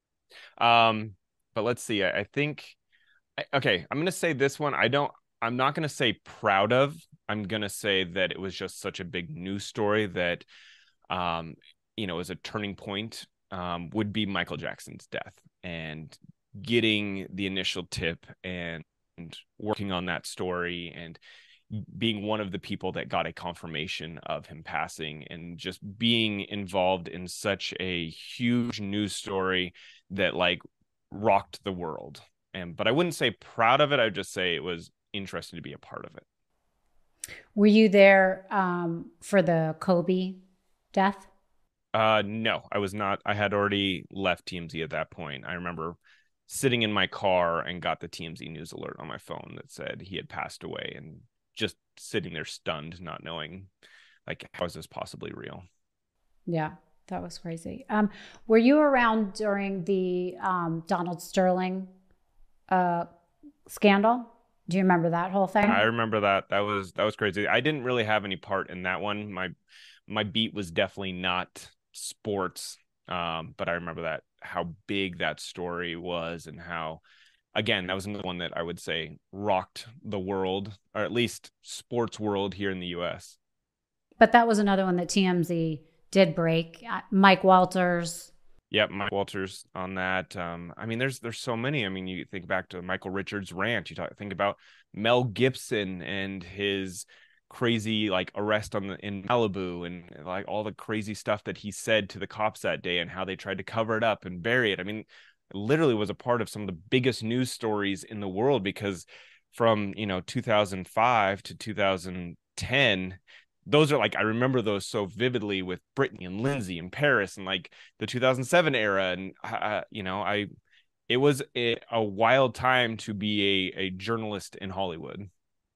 E: Um, but let's see. I, I think okay. I'm gonna say this one. I don't. I'm not gonna say proud of. I'm gonna say that it was just such a big news story that, um, you know, was a turning point. Um, would be Michael Jackson's death and getting the initial tip and, and working on that story and being one of the people that got a confirmation of him passing and just being involved in such a huge news story that like rocked the world. And, but I wouldn't say proud of it. I would just say it was interesting to be a part of it.
D: Were you there um, for the Kobe death?
E: Uh, no, I was not. I had already left T M Z at that point. I remember sitting in my car and got the T M Z news alert on my phone that said he had passed away and just sitting there stunned, not knowing like, how is this possibly real?
D: Yeah, that was crazy. Um, were you around during the um, Donald Sterling uh, scandal? Do you remember that whole thing?
E: I remember that. That was, that was crazy. I didn't really have any part in that one. My, my beat was definitely not sports. Um, but I remember that how big that story was and how, again, that was another one that I would say rocked the world, or at least sports world here in the U S.
D: But that was another one that T M Z did break. Mike Walters.
E: Yep, Mike Walters on that. Um, I mean, there's there's so many. I mean, you think back to Michael Richards' rant. You talk, think about Mel Gibson and his crazy like arrest on the in Malibu, and like all the crazy stuff that he said to the cops that day and how they tried to cover it up and bury it. I mean, it literally was a part of some of the biggest news stories in the world, because from, you know, two thousand five to two thousand ten, those are like, I remember those so vividly with Britney and Lindsay and Paris and like the two thousand seven era. And, uh, you know, I, it was a, a wild time to be a, a journalist in Hollywood.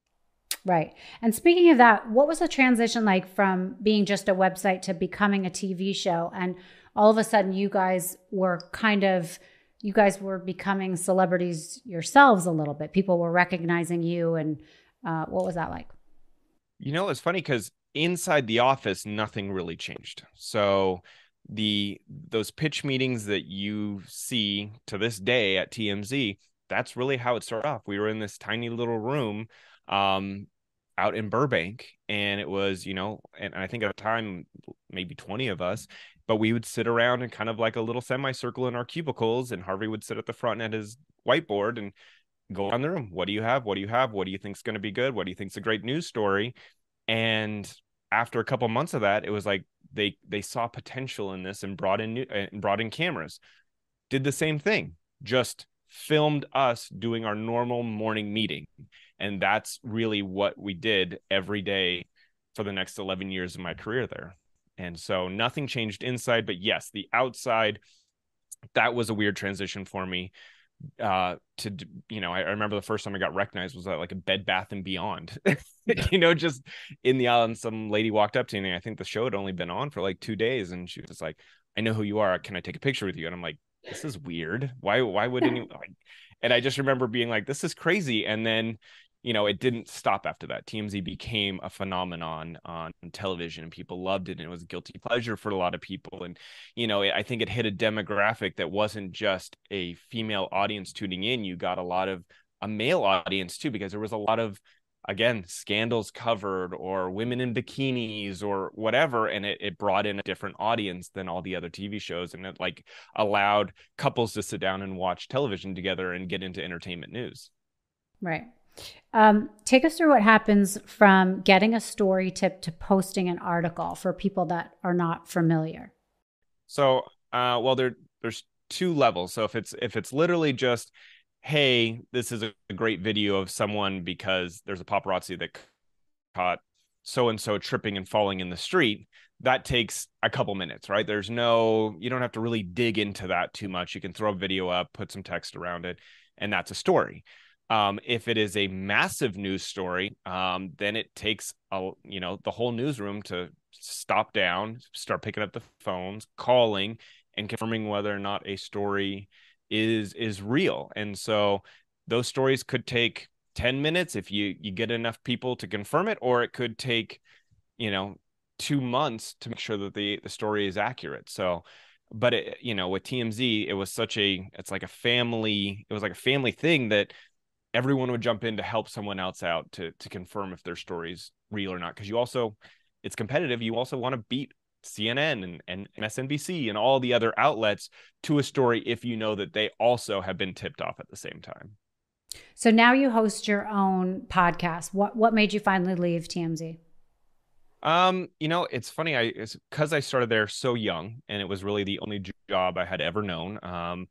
D: Right. And speaking of that, what was the transition like from being just a website to becoming a T V show? And all of a sudden you guys were kind of, you guys were becoming celebrities yourselves a little bit. People were recognizing you. And uh, what was that like?
E: You know, it's funny because inside the office, nothing really changed. So the those pitch meetings that you see to this day at T M Z, that's really how it started off. We were in this tiny little room um, out in Burbank, and it was, you know, and I think at the time, maybe twenty of us, but we would sit around in kind of like a little semicircle in our cubicles, and Harvey would sit at the front at his whiteboard and go around the room. What do you have? What do you have? What do you think is going to be good? What do you think is a great news story? And after a couple months of that, it was like they they saw potential in this and brought in new, and brought in cameras. Did the same thing, just filmed us doing our normal morning meeting. And that's really what we did every day for the next eleven years of my career there. And so nothing changed inside, but yes, the outside, that was a weird transition for me. Uh, to, you know, I, I remember the first time I got recognized was at like a Bed Bath and Beyond, you know, just in the island. Some lady walked up to me. I think the show had only been on for like two days. And she was like, I know who you are. Can I take a picture with you? And I'm like, this is weird. Why, why wouldn't you like, and I just remember being like, this is crazy. And then, you know, it didn't stop after that. T M Z became a phenomenon on television, and people loved it. And it was a guilty pleasure for a lot of people. And, you know, I think it hit a demographic that wasn't just a female audience tuning in. You got a lot of a male audience too, because there was a lot of, again, scandals covered or women in bikinis or whatever. And it, it brought in a different audience than all the other T V shows. And it like allowed couples to sit down and watch television together and get into entertainment news.
D: Right. Um, take us through what happens from getting a story tip to posting an article for people that are not familiar.
E: So, uh, well, there there's two levels. So if it's if it's literally just, hey, this is a great video of someone because there's a paparazzi that caught so-and-so tripping and falling in the street, that takes a couple minutes, right? There's no, you don't have to really dig into that too much. You can throw a video up, put some text around it, and that's a story. Um, if it is a massive news story, um, then it takes a, you know, the whole newsroom to stop down, start picking up the phones, calling, and confirming whether or not a story is is real. And so those stories could take ten minutes if you you get enough people to confirm it, or it could take, you know, two months to make sure that the the story is accurate. So, but it, you know, with T M Z, it was such a, it's like a family, it was like a family thing that everyone would jump in to help someone else out to to confirm if their story's real or not. Because you also, it's competitive. You also want to beat C N N and, and M S N B C and all the other outlets to a story if you know that they also have been tipped off at the same time.
D: So now you host your own podcast. What what made you finally leave T M Z?
E: Um, you know, it's funny. I it's because I started there so young, and it was really the only job I had ever known. Um,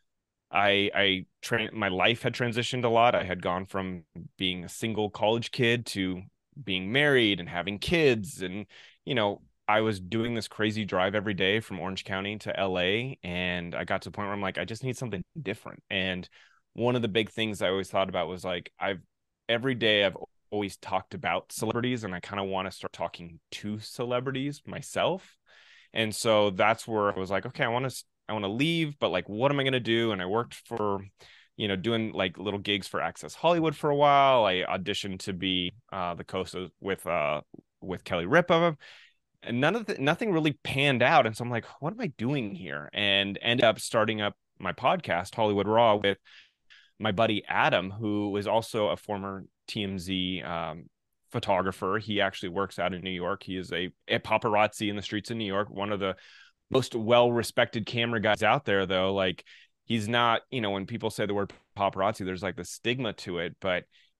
E: I I tra- my life had transitioned a lot. I had gone from being a single college kid to being married and having kids, and you know, I was doing this crazy drive every day from Orange County to L A, and I got to the point where I'm like, I just need something different. And one of the big things I always thought about was like, I've every day I've always talked about celebrities, and I kind of want to start talking to celebrities myself. And so that's where I was like, okay, I want to I want to leave, but like, what am I going to do? And I worked for, you know, doing like little gigs for Access Hollywood for a while. I auditioned to be uh, the co-host with uh, with Kelly Ripa, and none of the, nothing really panned out. And so I'm like, what am I doing here? And ended up starting up my podcast, Hollywood Raw, with my buddy Adam, who is also a former T M Z um, photographer. He actually works out in New York. He is a, a paparazzi in the streets of New York, one of the most well-respected camera guys out there, though. Like, he's not, you know, when people say the word paparazzi, there's like the stigma to it, but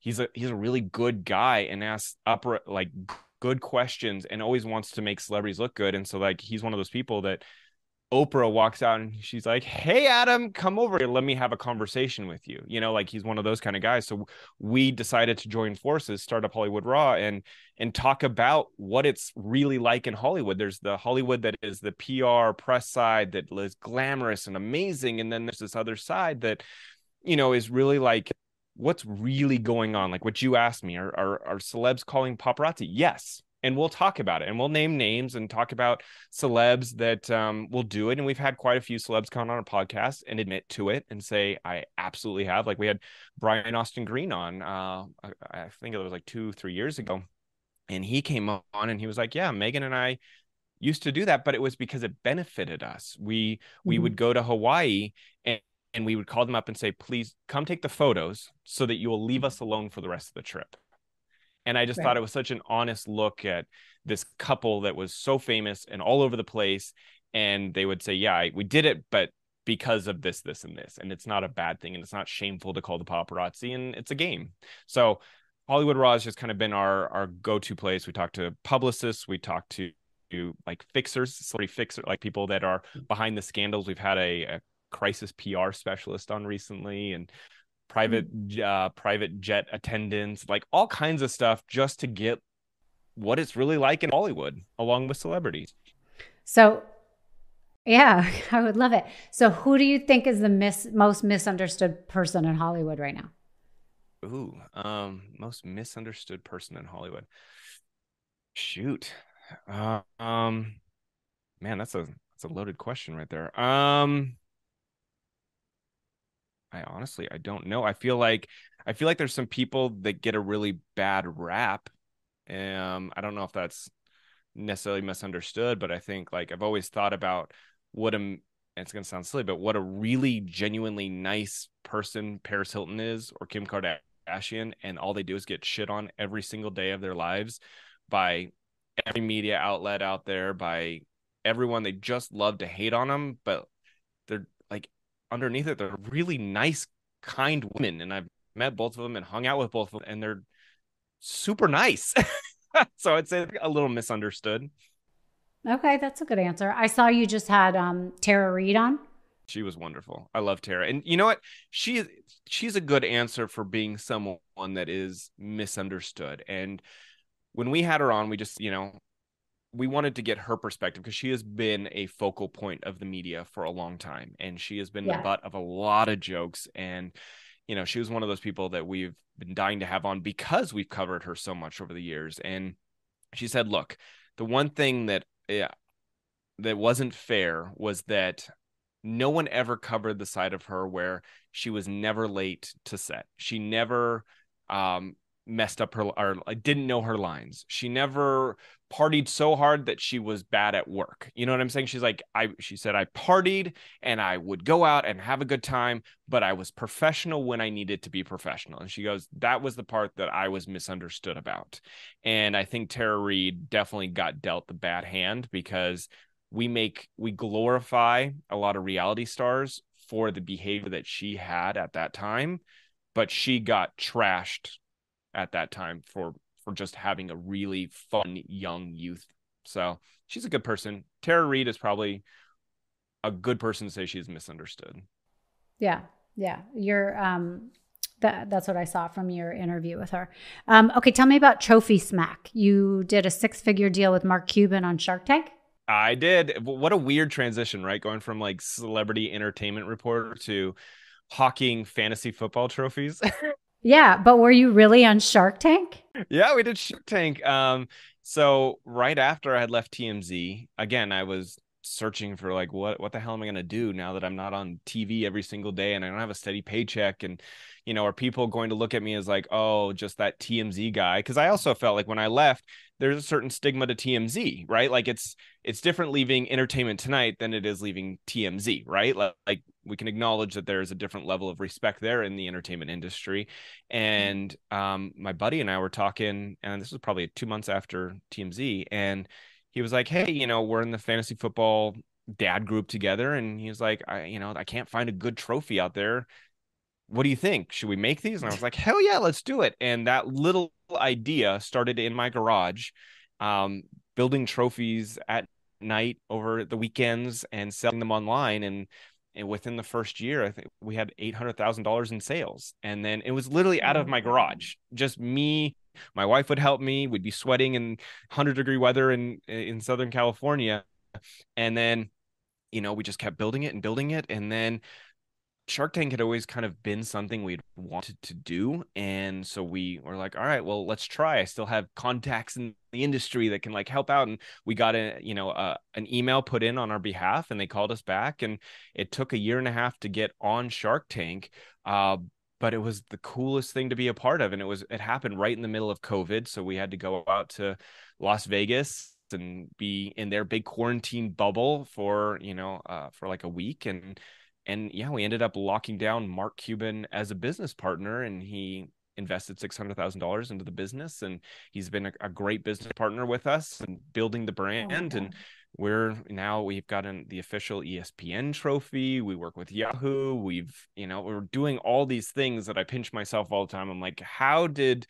E: he's a he's a really good guy and asks upper like good questions and always wants to make celebrities look good. And so like he's one of those people that Oprah walks out and she's like, "Hey, Adam, come over here. Let me have a conversation with you." You know, like he's one of those kind of guys. So we decided to join forces, start up Hollywood Raw, and and talk about what it's really like in Hollywood. There's the Hollywood that is the P R press side that is glamorous and amazing. And then there's this other side that, you know, is really like, what's really going on? Like what you asked me, are, are, are celebs calling paparazzi? Yes. And we'll talk about it, and we'll name names and talk about celebs that um, will do it. And we've had quite a few celebs come on our podcast and admit to it and say, I absolutely have. Like we had Brian Austin Green on, uh, I, I think it was like two, three years ago. And he came on and he was like, yeah, Megan and I used to do that, but it was because it benefited us. We, mm-hmm. we would go to Hawaii and, and we would call them up and say, please come take the photos so that you will leave us alone for the rest of the trip. And I just right. thought it was such an honest look at this couple that was so famous and all over the place. And they would say, yeah, I, we did it, but because of this, this, and this. And it's not a bad thing. And it's not shameful to call the paparazzi. And it's a game. So Hollywood Raw has just kind of been our, our go-to place. We talk to publicists. We talk to, to like fixers, celebrity fixer, like people that are behind the scandals. We've had a, a crisis P R specialist on recently, and private uh private jet attendants, like all kinds of stuff, just to get what it's really like in Hollywood along with celebrities.
D: So yeah, I would love it. So who do you think is the mis- most misunderstood person in Hollywood right now?
E: Ooh, um most misunderstood person in Hollywood. Shoot. Uh, um man, that's a that's a loaded question right there. Um I honestly, I don't know. I feel like I feel like there's some people that get a really bad rap. Um, I don't know if that's necessarily misunderstood, but I think like I've always thought about what a, it's going to sound silly, but what a really genuinely nice person Paris Hilton is, or Kim Kardashian, and all they do is get shit on every single day of their lives by every media outlet out there, by everyone. They just love to hate on them, but they're like, underneath it, they're really nice, kind women. And I've met both of them and hung out with both of them, and they're super nice. So I'd say a little misunderstood.
D: Okay, that's a good answer. I saw you just had um, Tara Reid on.
E: She was wonderful. I love Tara. And you know what? She is, she's a good answer for being someone that is misunderstood. And when we had her on, we just, you know, we wanted to get her perspective, because she has been a focal point of the media for a long time. And she has been yeah. the butt of a lot of jokes. And, you know, she was one of those people that we've been dying to have on because we've covered her so much over the years. And she said, look, the one thing that, yeah, that wasn't fair was that no one ever covered the side of her where she was never late to set. She never um, messed up her, or didn't know her lines. She never partied so hard that she was bad at work. You know what I'm saying? She's like, I, she said, I partied and I would go out and have a good time, but I was professional when I needed to be professional. And she goes, that was the part that I was misunderstood about. And I think Tara Reid definitely got dealt the bad hand, because we make, we glorify a lot of reality stars for the behavior that she had at that time, but she got trashed at that time for, for just having a really fun young youth. So she's a good person. Tara Reid is probably a good person to say she's misunderstood.
D: Yeah. Yeah. You're, um, that, that's what I saw from your interview with her. Um, okay. Tell me about Trophy Smack. You did a six figure deal with Mark Cuban on Shark Tank.
E: I did. What a weird transition, right? Going from like celebrity entertainment reporter to hawking fantasy football trophies.
D: Yeah, but were you really on Shark Tank?
E: Yeah, we did Shark Tank. Um, so right after I had left T M Z, again, I was searching for like, what, what the hell am I going to do now that I'm not on T V every single day and I don't have a steady paycheck? And, you know, are people going to look at me as like, oh, just that T M Z guy? Because I also felt like when I left, there's a certain stigma to T M Z, right? Like it's, it's different leaving Entertainment Tonight than it is leaving T M Z, right? Like, like we can acknowledge that there's a different level of respect there in the entertainment industry. And um, my buddy and I were talking, and this was probably two months after T M Z, and he was like, hey, you know, we're in the fantasy football dad group together. And he was like, I, you know, I can't find a good trophy out there what do you think? Should we make these? And I was like, hell yeah, let's do it. And that little idea started in my garage, um, building trophies at night over the weekends and selling them online. And, and within the first year, I think we had eight hundred thousand dollars in sales. And then it was literally out of my garage, just me. My wife would help me. We'd be sweating in one hundred degree weather in, in Southern California. And then, you know, we just kept building it and building it. And then Shark Tank had always kind of been something we'd wanted to do. And so we were like, all right, well, let's try. I still have contacts in the industry that can like help out. And we got a, you know, uh, an email put in on our behalf, and they called us back, and it took a year and a half to get on Shark Tank. Uh, but it was the coolest thing to be a part of. And it was, it happened right in the middle of COVID. So we had to go out to Las Vegas and be in their big quarantine bubble for, you know, uh, for like a week. And, And yeah, we ended up locking down Mark Cuban as a business partner, and he invested six hundred thousand dollars into the business. And he's been a, a great business partner with us and building the brand. Oh, and we're now, we've gotten the official E S P N trophy. We work with Yahoo. We've, you know, we're doing all these things that I pinch myself all the time. I'm like, how did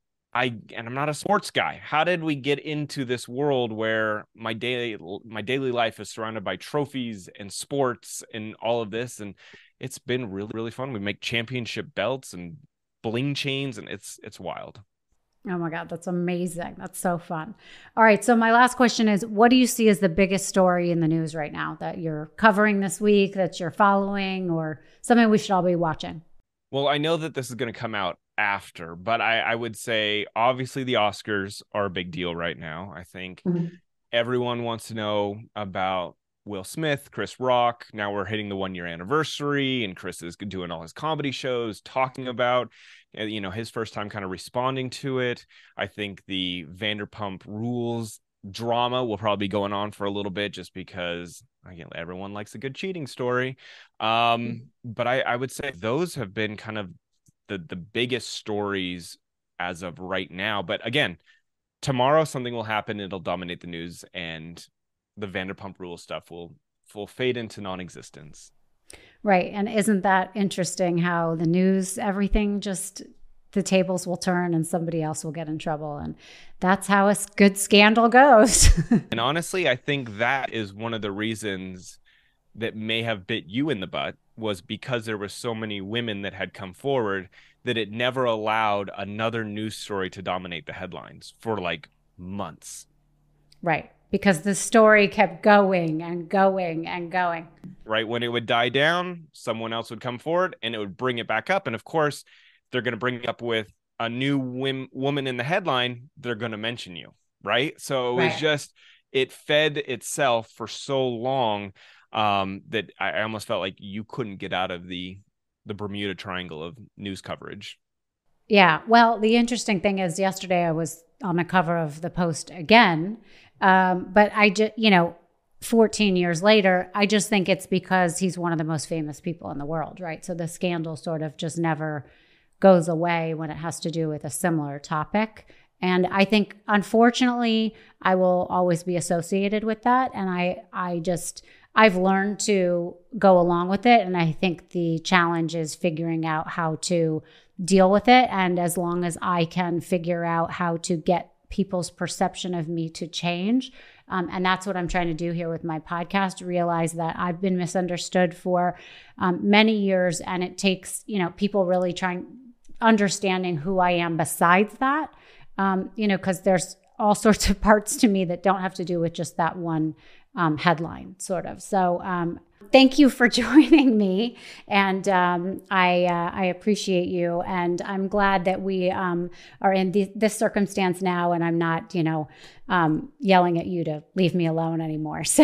E: I, and I'm not a sports guy. How did we get into this world where my daily, my daily life is surrounded by trophies and sports and all of this? And it's been really, really fun. We make championship belts and bling chains, and it's, it's wild.
D: Oh my God, that's amazing. That's so fun. All right. So my last question is, what do you see as the biggest story in the news right now that you're covering this week, that you're following, or something we should all be watching?
E: Well, I know that this is going to come out after, but I, I would say obviously the Oscars are a big deal right now. I think mm-hmm. everyone wants to know about Will Smith, Chris Rock. Now we're hitting the one year anniversary, and Chris is doing all his comedy shows, talking about, you know, his first time kind of responding to it. I think the Vanderpump Rules drama will probably be going on for a little bit, just because, again, everyone likes a good cheating story. Um, but I, I would say those have been kind of the the biggest stories as of right now. But again, tomorrow something will happen. It'll dominate the news, and the Vanderpump Rules stuff will will fade into non-existence.
D: Right. And isn't that interesting how the news, everything just, the tables will turn and somebody else will get in trouble. And that's how a good scandal goes.
E: And honestly, I think that is one of the reasons that may have bit you in the butt, was because there were so many women that had come forward that it never allowed another news story to dominate the headlines for like months.
D: Right. Because the story kept going and going and going.
E: Right. When it would die down, someone else would come forward and it would bring it back up. And of course, they're going to bring it up with a new wim- woman in the headline. They're going to mention you. Right. So it was right. just, it fed itself for so long um, that I, I almost felt like you couldn't get out of the, the Bermuda Triangle of news coverage.
D: Yeah. Well, the interesting thing is yesterday I was on the cover of the Post again. Um, but I just, you know, fourteen years later, I just think it's because he's one of the most famous people in the world, right? So the scandal sort of just never goes away when it has to do with a similar topic. And I think, unfortunately, I will always be associated with that. And I, I just, I've learned to go along with it. And I think the challenge is figuring out how to deal with it. And as long as I can figure out how to get people's perception of me to change. Um, and that's what I'm trying to do here with my podcast, realize that I've been misunderstood for um, many years. And it takes, you know, people really trying, understanding who I am besides that, um, you know, because there's all sorts of parts to me that don't have to do with just that one um, headline, sort of. So um, thank you for joining me. And um, I uh, I appreciate you. And I'm glad that we um, are in the, this circumstance now, and I'm not, you know, um, yelling at you to leave me alone anymore. So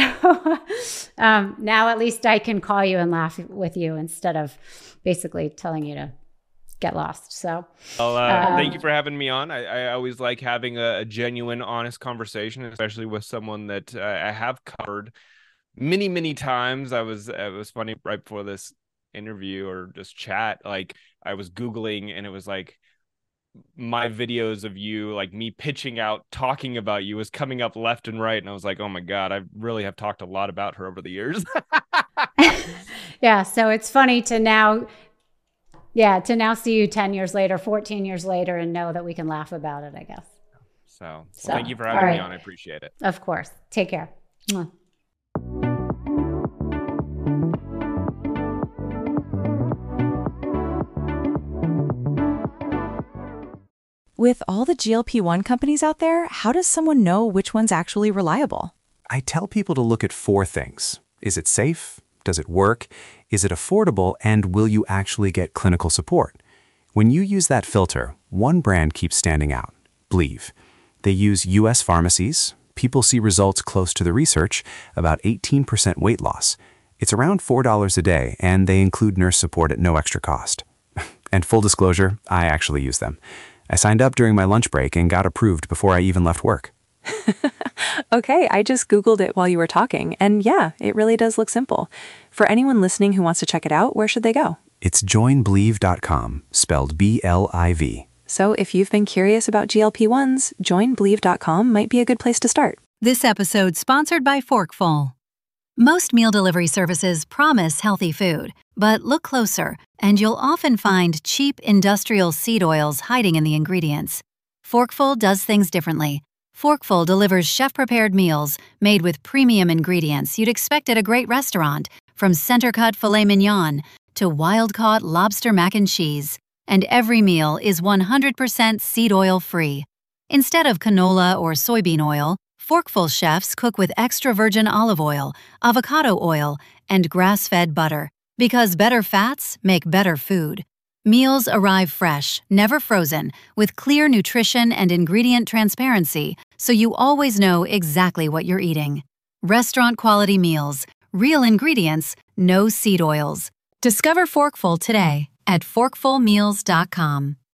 D: um, now at least I can call you and laugh with you instead of basically telling you to get lost. So
E: well, uh, um, thank you for having me on. I, I always like having a, a genuine, honest conversation, especially with someone that uh, I have covered many, many times. I was, it was funny right before this interview or just chat, like I was Googling and it was like my videos of you, like me pitching out, talking about you was coming up left and right. And I was like, oh my God, I really have talked a lot about her over the years.
D: Yeah. So it's funny to now yeah, to now see you ten years later, fourteen years later, and know that we can laugh about it, I guess.
E: So, well,
D: So,
E: thank you for having
D: all
E: me
D: right.
E: on. I appreciate it.
D: Of course. Take care. Mwah.
G: With all the G L P one companies out there, how does someone know which one's actually reliable?
C: I tell people to look at four things. Is it safe? Does it work? Is it affordable? And will you actually get clinical support? When you use that filter, one brand keeps standing out, Believe. They use U S pharmacies. People see results close to the research, about eighteen percent weight loss. It's around four dollars a day, and they include nurse support at no extra cost. And full disclosure, I actually use them. I signed up during my lunch break and got approved before I even left work.
B: Okay, I just Googled it while you were talking, and yeah, it really does look simple. For anyone listening who wants to check it out, where should they go?
C: It's join believe dot com, spelled B L I V.
B: So if you've been curious about G L P ones, join believe dot com might be a good place to start.
F: This episode sponsored by Forkful. Most meal delivery services promise healthy food, but look closer, and you'll often find cheap industrial seed oils hiding in the ingredients. Forkful does things differently. Forkful delivers chef-prepared meals made with premium ingredients you'd expect at a great restaurant, from center-cut filet mignon to wild-caught lobster mac and cheese. And every meal is one hundred percent seed oil free. Instead of canola or soybean oil, Forkful chefs cook with extra virgin olive oil, avocado oil, and grass-fed butter, because better fats make better food. Meals arrive fresh, never frozen, with clear nutrition and ingredient transparency, so you always know exactly what you're eating. Restaurant-quality meals, real ingredients, no seed oils. Discover Forkful today at forkful meals dot com.